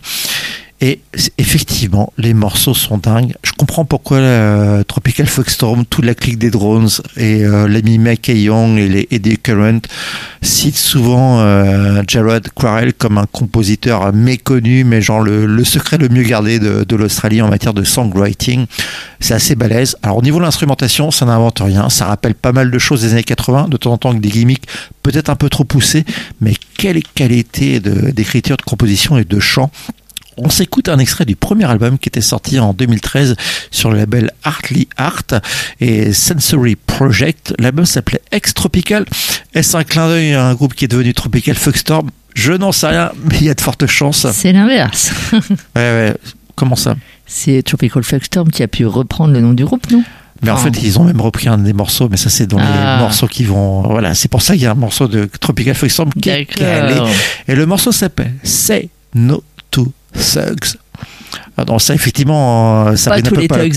Et effectivement, les morceaux sont dingues. Je comprends pourquoi euh, Tropical Fuckstorm, toute la clique des Drones et euh, l'ami Mickey Young et les Eddie Current citent souvent euh, Jarrod Quarrel comme un compositeur méconnu, mais genre le, le secret le mieux gardé de, de l'Australie en matière de songwriting. C'est assez balèze. Alors au niveau de l'instrumentation, ça n'invente rien. Ça rappelle pas mal de choses des années quatre-vingts, de temps en temps avec des gimmicks peut-être un peu trop poussés, mais quelle qualité de, d'écriture, de composition et de chant. On s'écoute un extrait du premier album qui était sorti en deux mille treize sur le label Heartly Art et Sensory Project. L'album s'appelait Ex-Tropical. Est-ce un clin d'œil à un groupe qui est devenu Tropical Fuckstorm? Je n'en sais rien, mais il y a de fortes chances.
C'est l'inverse.
ouais, ouais. Comment ça?
C'est Tropical Fuckstorm qui a pu reprendre le nom du groupe, non?
Mais en oh. fait, ils ont même repris un des morceaux, mais ça, c'est dans ah. les morceaux qui vont... Voilà, c'est pour ça qu'il y a un morceau de Tropical Fuckstorm qui est calé. Et le morceau s'appelle Say No to Thugs. Ah non, ça effectivement, ça
pas tous les
pas
thugs.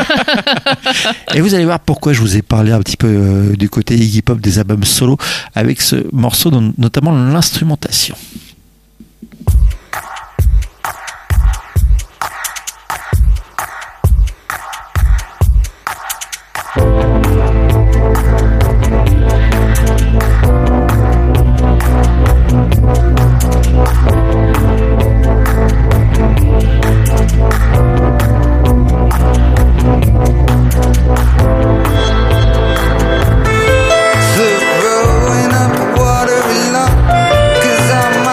Et vous allez voir pourquoi je vous ai parlé un petit peu euh, du côté Iggy Pop des albums solo avec ce morceau, notamment l'instrumentation.
Growing up a watery lump, 'cause I'm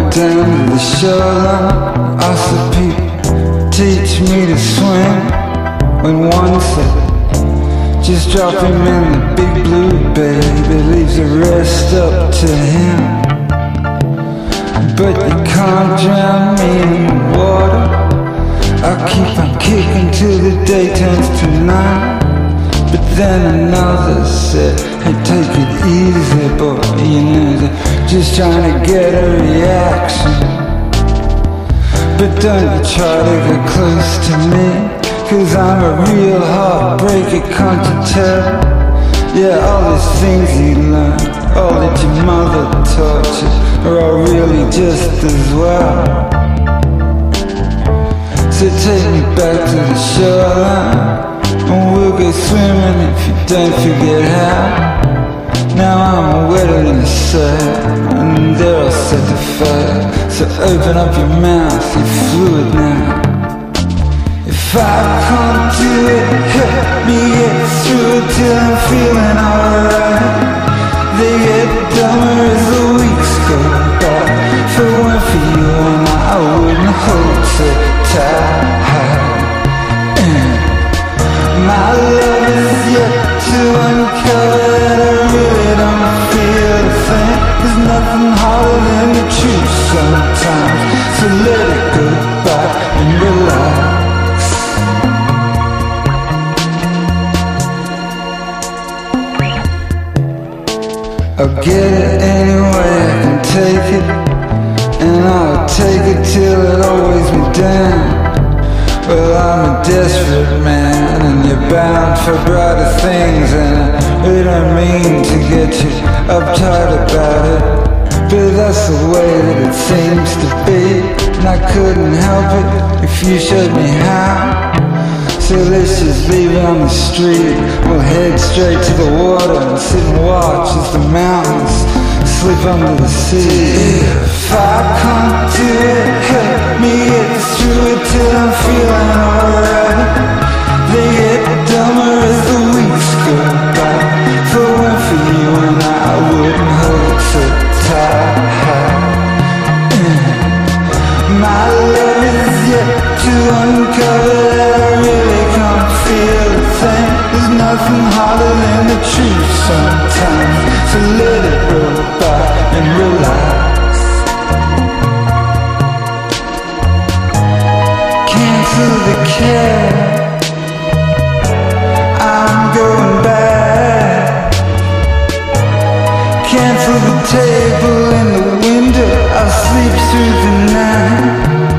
went down to the shoreline. I said, people, teach me to swim. When one said, just drop him in the big blue, baby, leaves the rest up to him. But you can't drown me in the water. I keep on kicking till the day turns to night. But then another said, hey, take it easy, boy, you know, they're just trying to get a reaction. But don't you try to get close to me, cause I'm a real heartbreaker, can't you tell? Yeah, all these things you learn, all that your mother taught you, are all really just as well. So take me back to the shoreline, and we'll go swimming if you don't forget how. Now I'm wetter than a sail, and they're all set to fire. So open up your mouth, you're fluid now. If I can't do it, help me get through it till I'm feeling alright. They get dumber as the weeks go by. If it weren't for you and I, I wouldn't hold so tight. My love is yet to uncover that I really don't feel a thing. There's nothing harder than the truth sometimes. So let it go by and relax. I'll get it any way I can take it, and I'll take it till it all weighs me down. Well, I'm a desperate man, and you're bound for brighter things, and I really don't mean to get you uptight about it, but that's the way that it seems to be, and I couldn't help it if you showed me how. So let's just leave it on the street. We'll head straight to the water and sit and watch as the mountains slip under the sea. If I can't do it, help me get through it till I'm feeling alright. They get dumber as the weeks go by. If it weren't for you and I, I wouldn't hold so tight. My love is yet to uncover that I really can't feel a thing. There's nothing harder than the truth sometimes. So let it roll by and relax. Cancel the cab, I'm going back. Cancel the table in the window, I'll sleep through the night.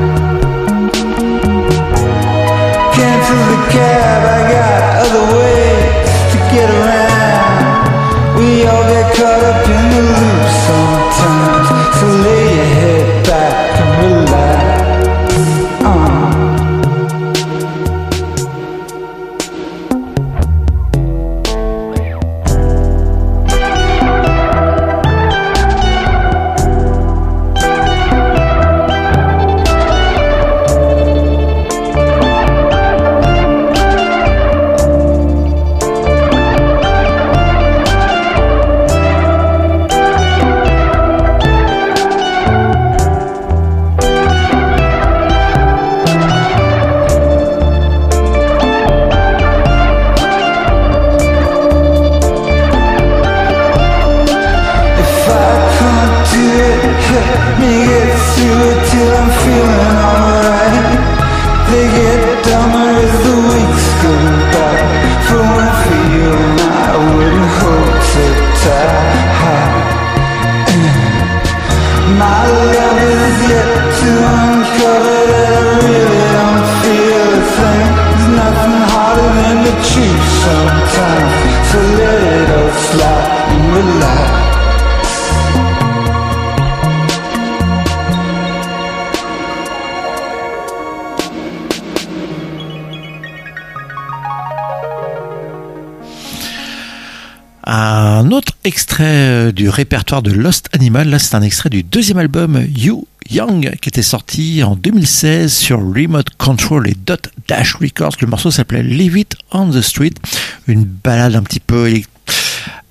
Cancel the cab, I got other ways to get around. We all get caught up in the loop sometimes. So lay your head back and relax. uh.
Un autre extrait du répertoire de Lost Animal, là c'est un extrait du deuxième album You Young qui était sorti en deux mille seize sur Remote Control et Dot Dash Records. Le morceau s'appelait Leave It on the Street, une balade un petit peu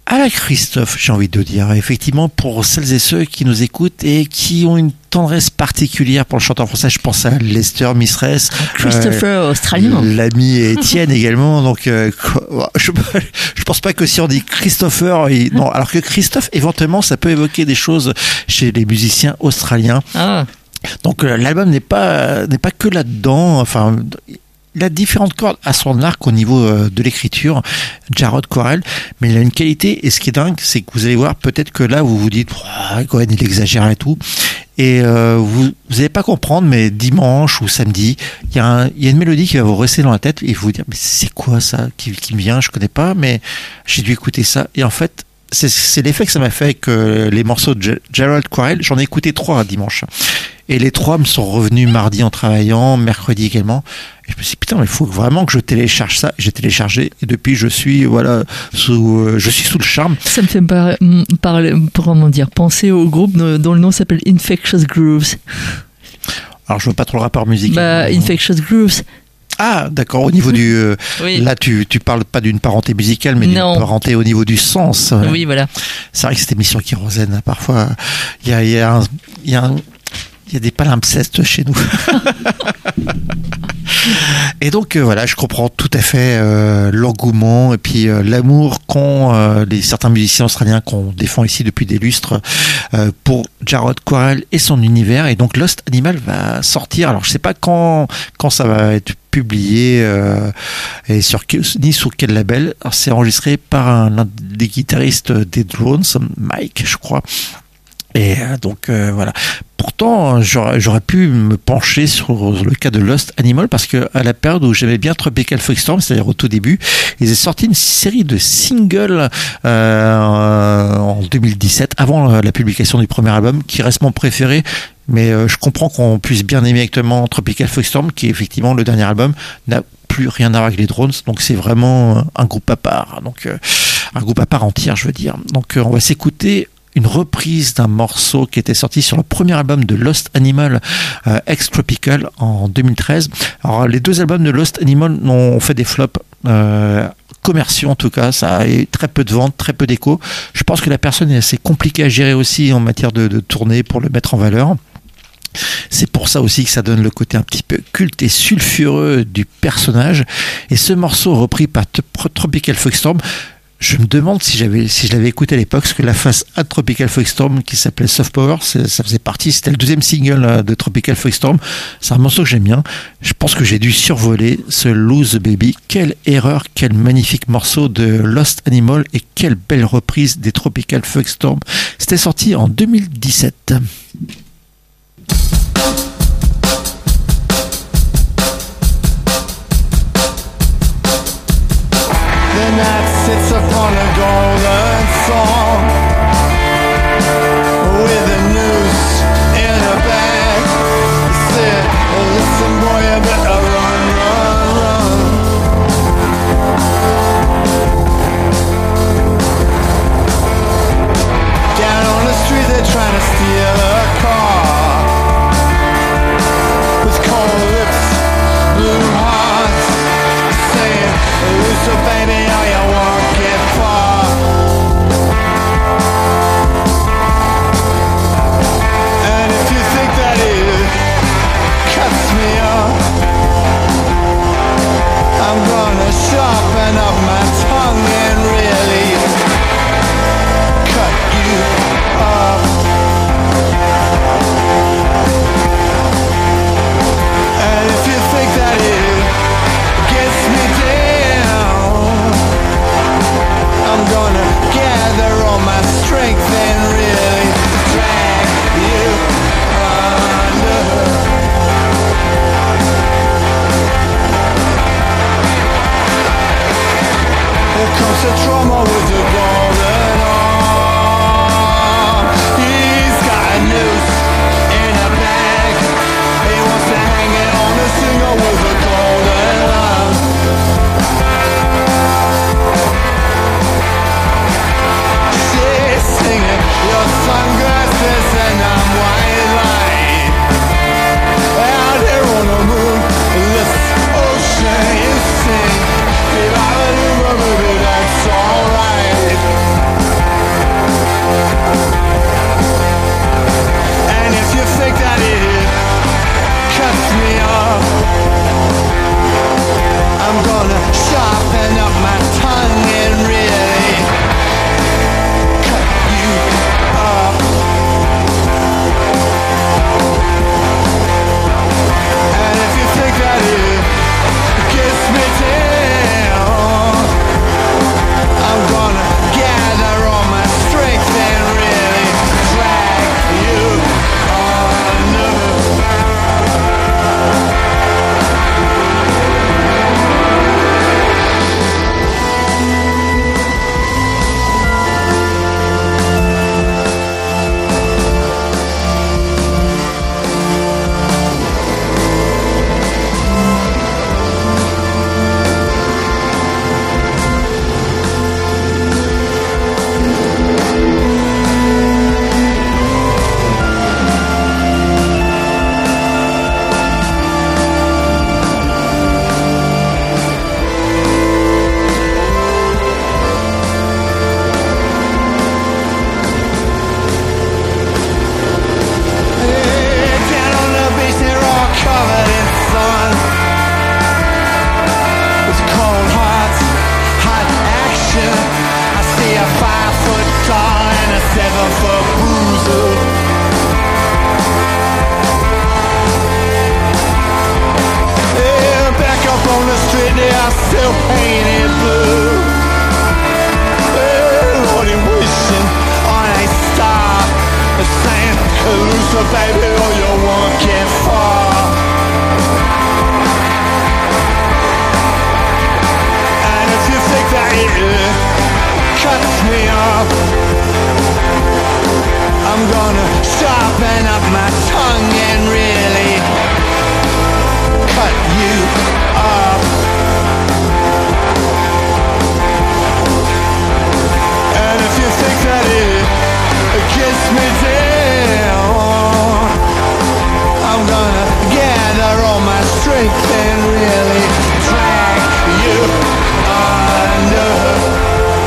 À la Christophe, j'ai envie de dire, effectivement, pour celles et ceux qui nous écoutent et qui ont une tendresse particulière pour le chanteur français, je pense à Lester Mistress,
Christopher euh, australien,
l'ami Étienne également. Donc, euh, je, je pense pas que si on dit Christopher, il, non, alors que Christophe, éventuellement, ça peut évoquer des choses chez les musiciens australiens.
Ah.
Donc, euh, l'album n'est pas n'est pas que là-dedans. Enfin. Il a différentes cordes à son arc au niveau de l'écriture, Jarrod Quarrell, mais il a une qualité, et ce qui est dingue, c'est que vous allez voir, peut-être que là, vous vous dites, oh, Cohen, il exagère et tout, et euh, vous vous n'allez pas comprendre, mais dimanche ou samedi, il y, a un, il y a une mélodie qui va vous rester dans la tête, et vous vous dire, mais c'est quoi ça qui, qui me vient, je connais pas, mais j'ai dû écouter ça, et en fait, c'est, c'est l'effet que ça m'a fait avec euh, les morceaux de Jarrod Quarrell. J'en ai écouté trois dimanche. Et les trois me sont revenus mardi en travaillant, mercredi également. Et je me suis dit, putain, mais il faut vraiment que je télécharge ça. J'ai téléchargé et depuis, je suis, voilà, sous, euh, je suis sous le charme.
Ça me fait par, par, comment dire, penser au groupe dont le nom s'appelle Infectious Grooves.
Alors, je veux pas trop le rapport musical.
Bah, Infectious Grooves.
Ah, d'accord, au niveau du... Euh,
oui.
Là, tu, tu parles pas d'une parenté musicale, mais
non.
d'une parenté au niveau du sens.
Oui, voilà.
C'est vrai que cette émission Kérosène, parfois, il y a, y a un... Y a un Il y a des palimpsestes chez nous. Et donc euh, voilà, je comprends tout à fait euh, l'engouement et puis euh, l'amour qu'ont euh, les certains musiciens australiens qu'on défend ici depuis des lustres euh, pour Jarrod Quarrell et son univers. Et donc Lost Animal va sortir. Alors je sais pas quand quand ça va être publié euh, et sur ni sur quel label. Alors, c'est enregistré par un, un des guitaristes des Drones, Mike, je crois. Et donc euh, voilà. Pourtant, j'aurais, j'aurais pu me pencher sur le cas de Lost Animal parce que à la période où j'aimais bien Tropical Freakstorm, c'est-à-dire au tout début, ils ont sorti une série de singles euh, en deux mille dix-sept, avant la publication du premier album, qui reste mon préféré. Mais euh, je comprends qu'on puisse bien aimer actuellement Tropical Freakstorm, qui est effectivement le dernier album, n'a plus rien à voir avec les Drones, donc c'est vraiment un groupe à part, donc euh, un groupe à part entière, je veux dire. Donc euh, on va s'écouter une reprise d'un morceau qui était sorti sur le premier album de Lost Animal, euh, Ex-Tropical, en deux mille treize. Alors les deux albums de Lost Animal ont fait des flops euh, commerciaux en tout cas, ça a eu très peu de ventes, très peu d'écho. Je pense que la personne est assez compliquée à gérer aussi en matière de, de tournée pour le mettre en valeur. C'est pour ça aussi que ça donne le côté un petit peu culte et sulfureux du personnage. Et ce morceau repris par Tropical Freakstorm, je me demande si j'avais, si je l'avais écouté à l'époque, parce que la face A de Tropical Freakstorm, qui s'appelait Soft Power, ça faisait partie, c'était le deuxième single de Tropical Freakstorm. C'est un morceau que j'aime bien. Je pense que j'ai dû survoler ce Lose Baby. Quelle erreur, quel magnifique morceau de Lost Animal et quelle belle reprise des Tropical Freakstorm. C'était sorti en deux mille dix-sept.
The night sits upon a golden song with a noose in a bag. You said, oh, listen, boy, you better run, run, run. Down on the street, they're trying to steal a car. still painted blue. Oh, Lordy, wishing on a star, saying, Lucifer, baby, all you want can fall. And if you think that it cuts me off, I'm gonna sharpen up my tongue and really cut you off. And if you think that it, it gets me down, I'm gonna gather all my strength and really drag you under.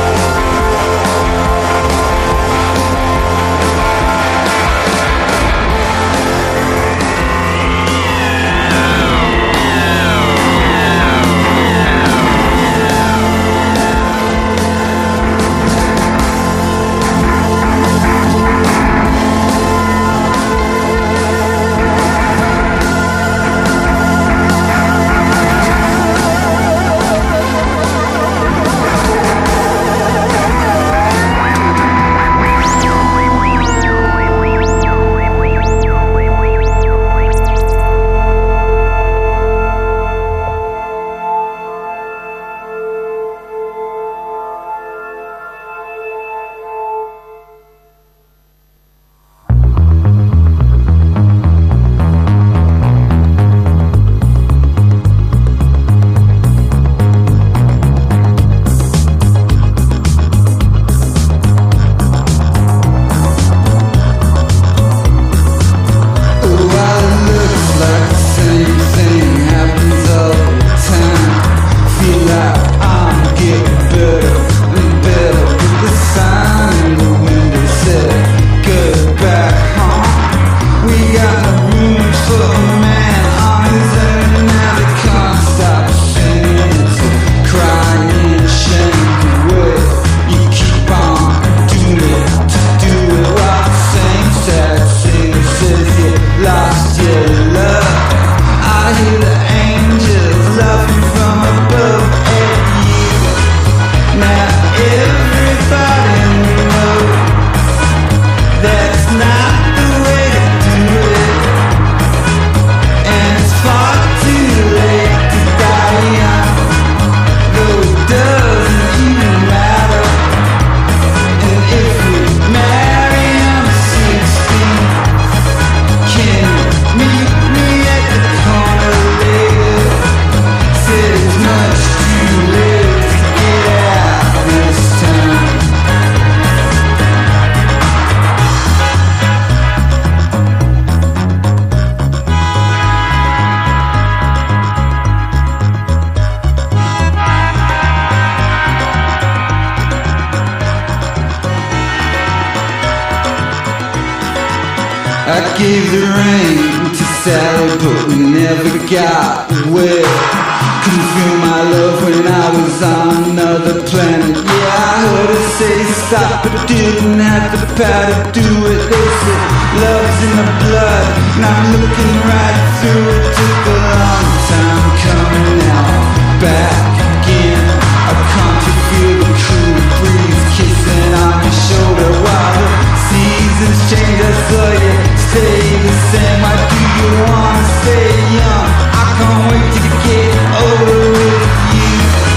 I gave the ring to Sally, but we never got wet. Couldn't feel my love when I was on another planet. Yeah, I heard her say stop, but didn't have the power to do it. They said love's in the blood, and I'm looking right through it. Took a long time coming now, back again. I can't you feel the cool breeze kissing on your shoulder while the seasons change? I saw you stay the same. Why do you wanna stay young? I can't wait to get older with you.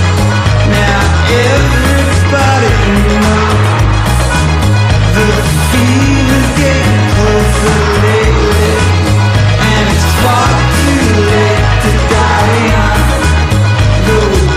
Now everybody knows the feeling's getting closer lately, and it's far too late to die young. Though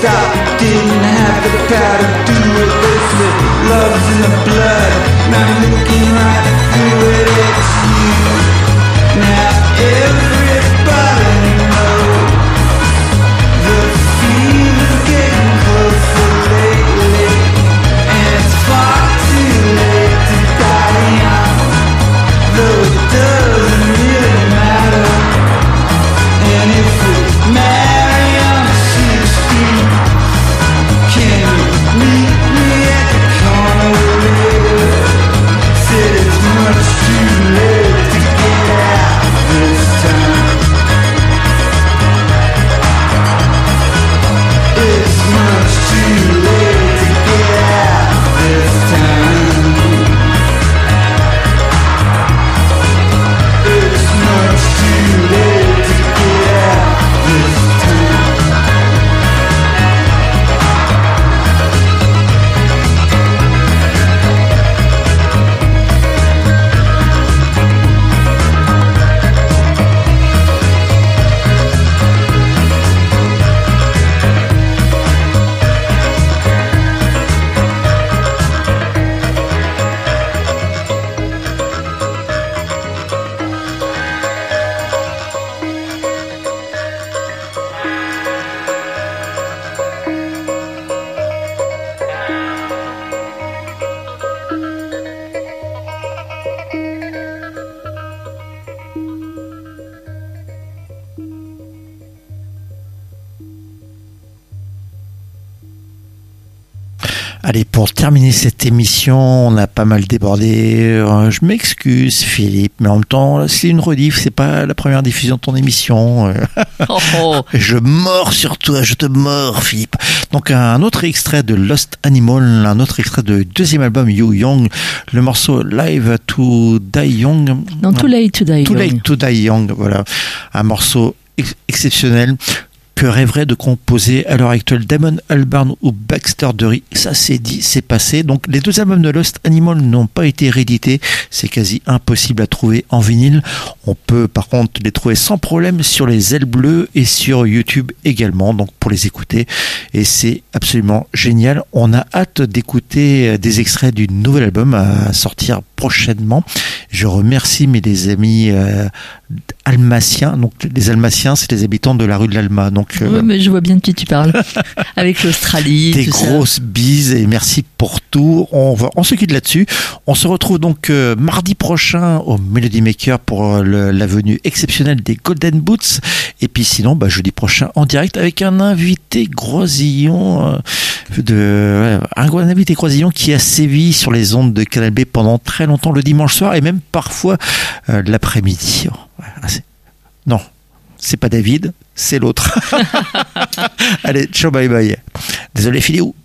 stop. Didn't have the power to do it. They said love's in the blood. And I'm looking right through it. It's you. Now everybody knows the feeling's getting closer lately, and it's far too late to die young, though it doesn't really matter. And if we marry on sixteen, can you meet me at the corner later? Said it's much too late to get out this time. It's much too late to get out this time. It's much too late to get out this time.
Allez, pour terminer cette émission, on a pas mal débordé. Euh, je m'excuse, Philippe, mais en même temps, c'est une rediff, c'est pas la première diffusion de ton émission. Euh,
Oh, oh.
Je mords sur toi, je te mords, Philippe. Donc, un autre extrait de Lost Animal, un autre extrait de deuxième album You Young, le morceau Live to Die Young.
Non, Too Late to Die
Too
Young.
Late to Die Young, voilà. Un morceau ex- exceptionnel que rêverait de composer à l'heure actuelle Damon Albarn ou Baxter Dury. Ça, c'est dit, c'est passé. Donc, les deux albums de Lost Animal n'ont pas été réédités. C'est quasi impossible à trouver en vinyle. On peut, par contre, les trouver sans problème sur les ailes bleues et sur YouTube également. Donc, pour les écouter. Et c'est absolument génial. On a hâte d'écouter des extraits du nouvel album à sortir prochainement. Je remercie mes des amis euh, almaciens. Donc, les almaciens, c'est les habitants de la rue de l'Alma. Donc, euh,
Oui, mais je vois bien de qui tu parles. Avec l'Australie.
des
tout ça.
grosses bises et merci pour tout. On, va, on se quitte là-dessus. On se retrouve donc euh, mardi prochain au Melody Maker pour euh, le, la venue exceptionnelle des Golden Boots. Et puis sinon, bah, jeudi prochain en direct avec un invité groisillon, euh, de, ouais, un, un invité groisillon qui a sévi sur les ondes de Canal B pendant très longtemps le dimanche soir et même parfois euh, l'après-midi. Oh, ouais, c'est... Non. C'est pas David, c'est l'autre. Allez, ciao, bye bye. Désolé, Philiou.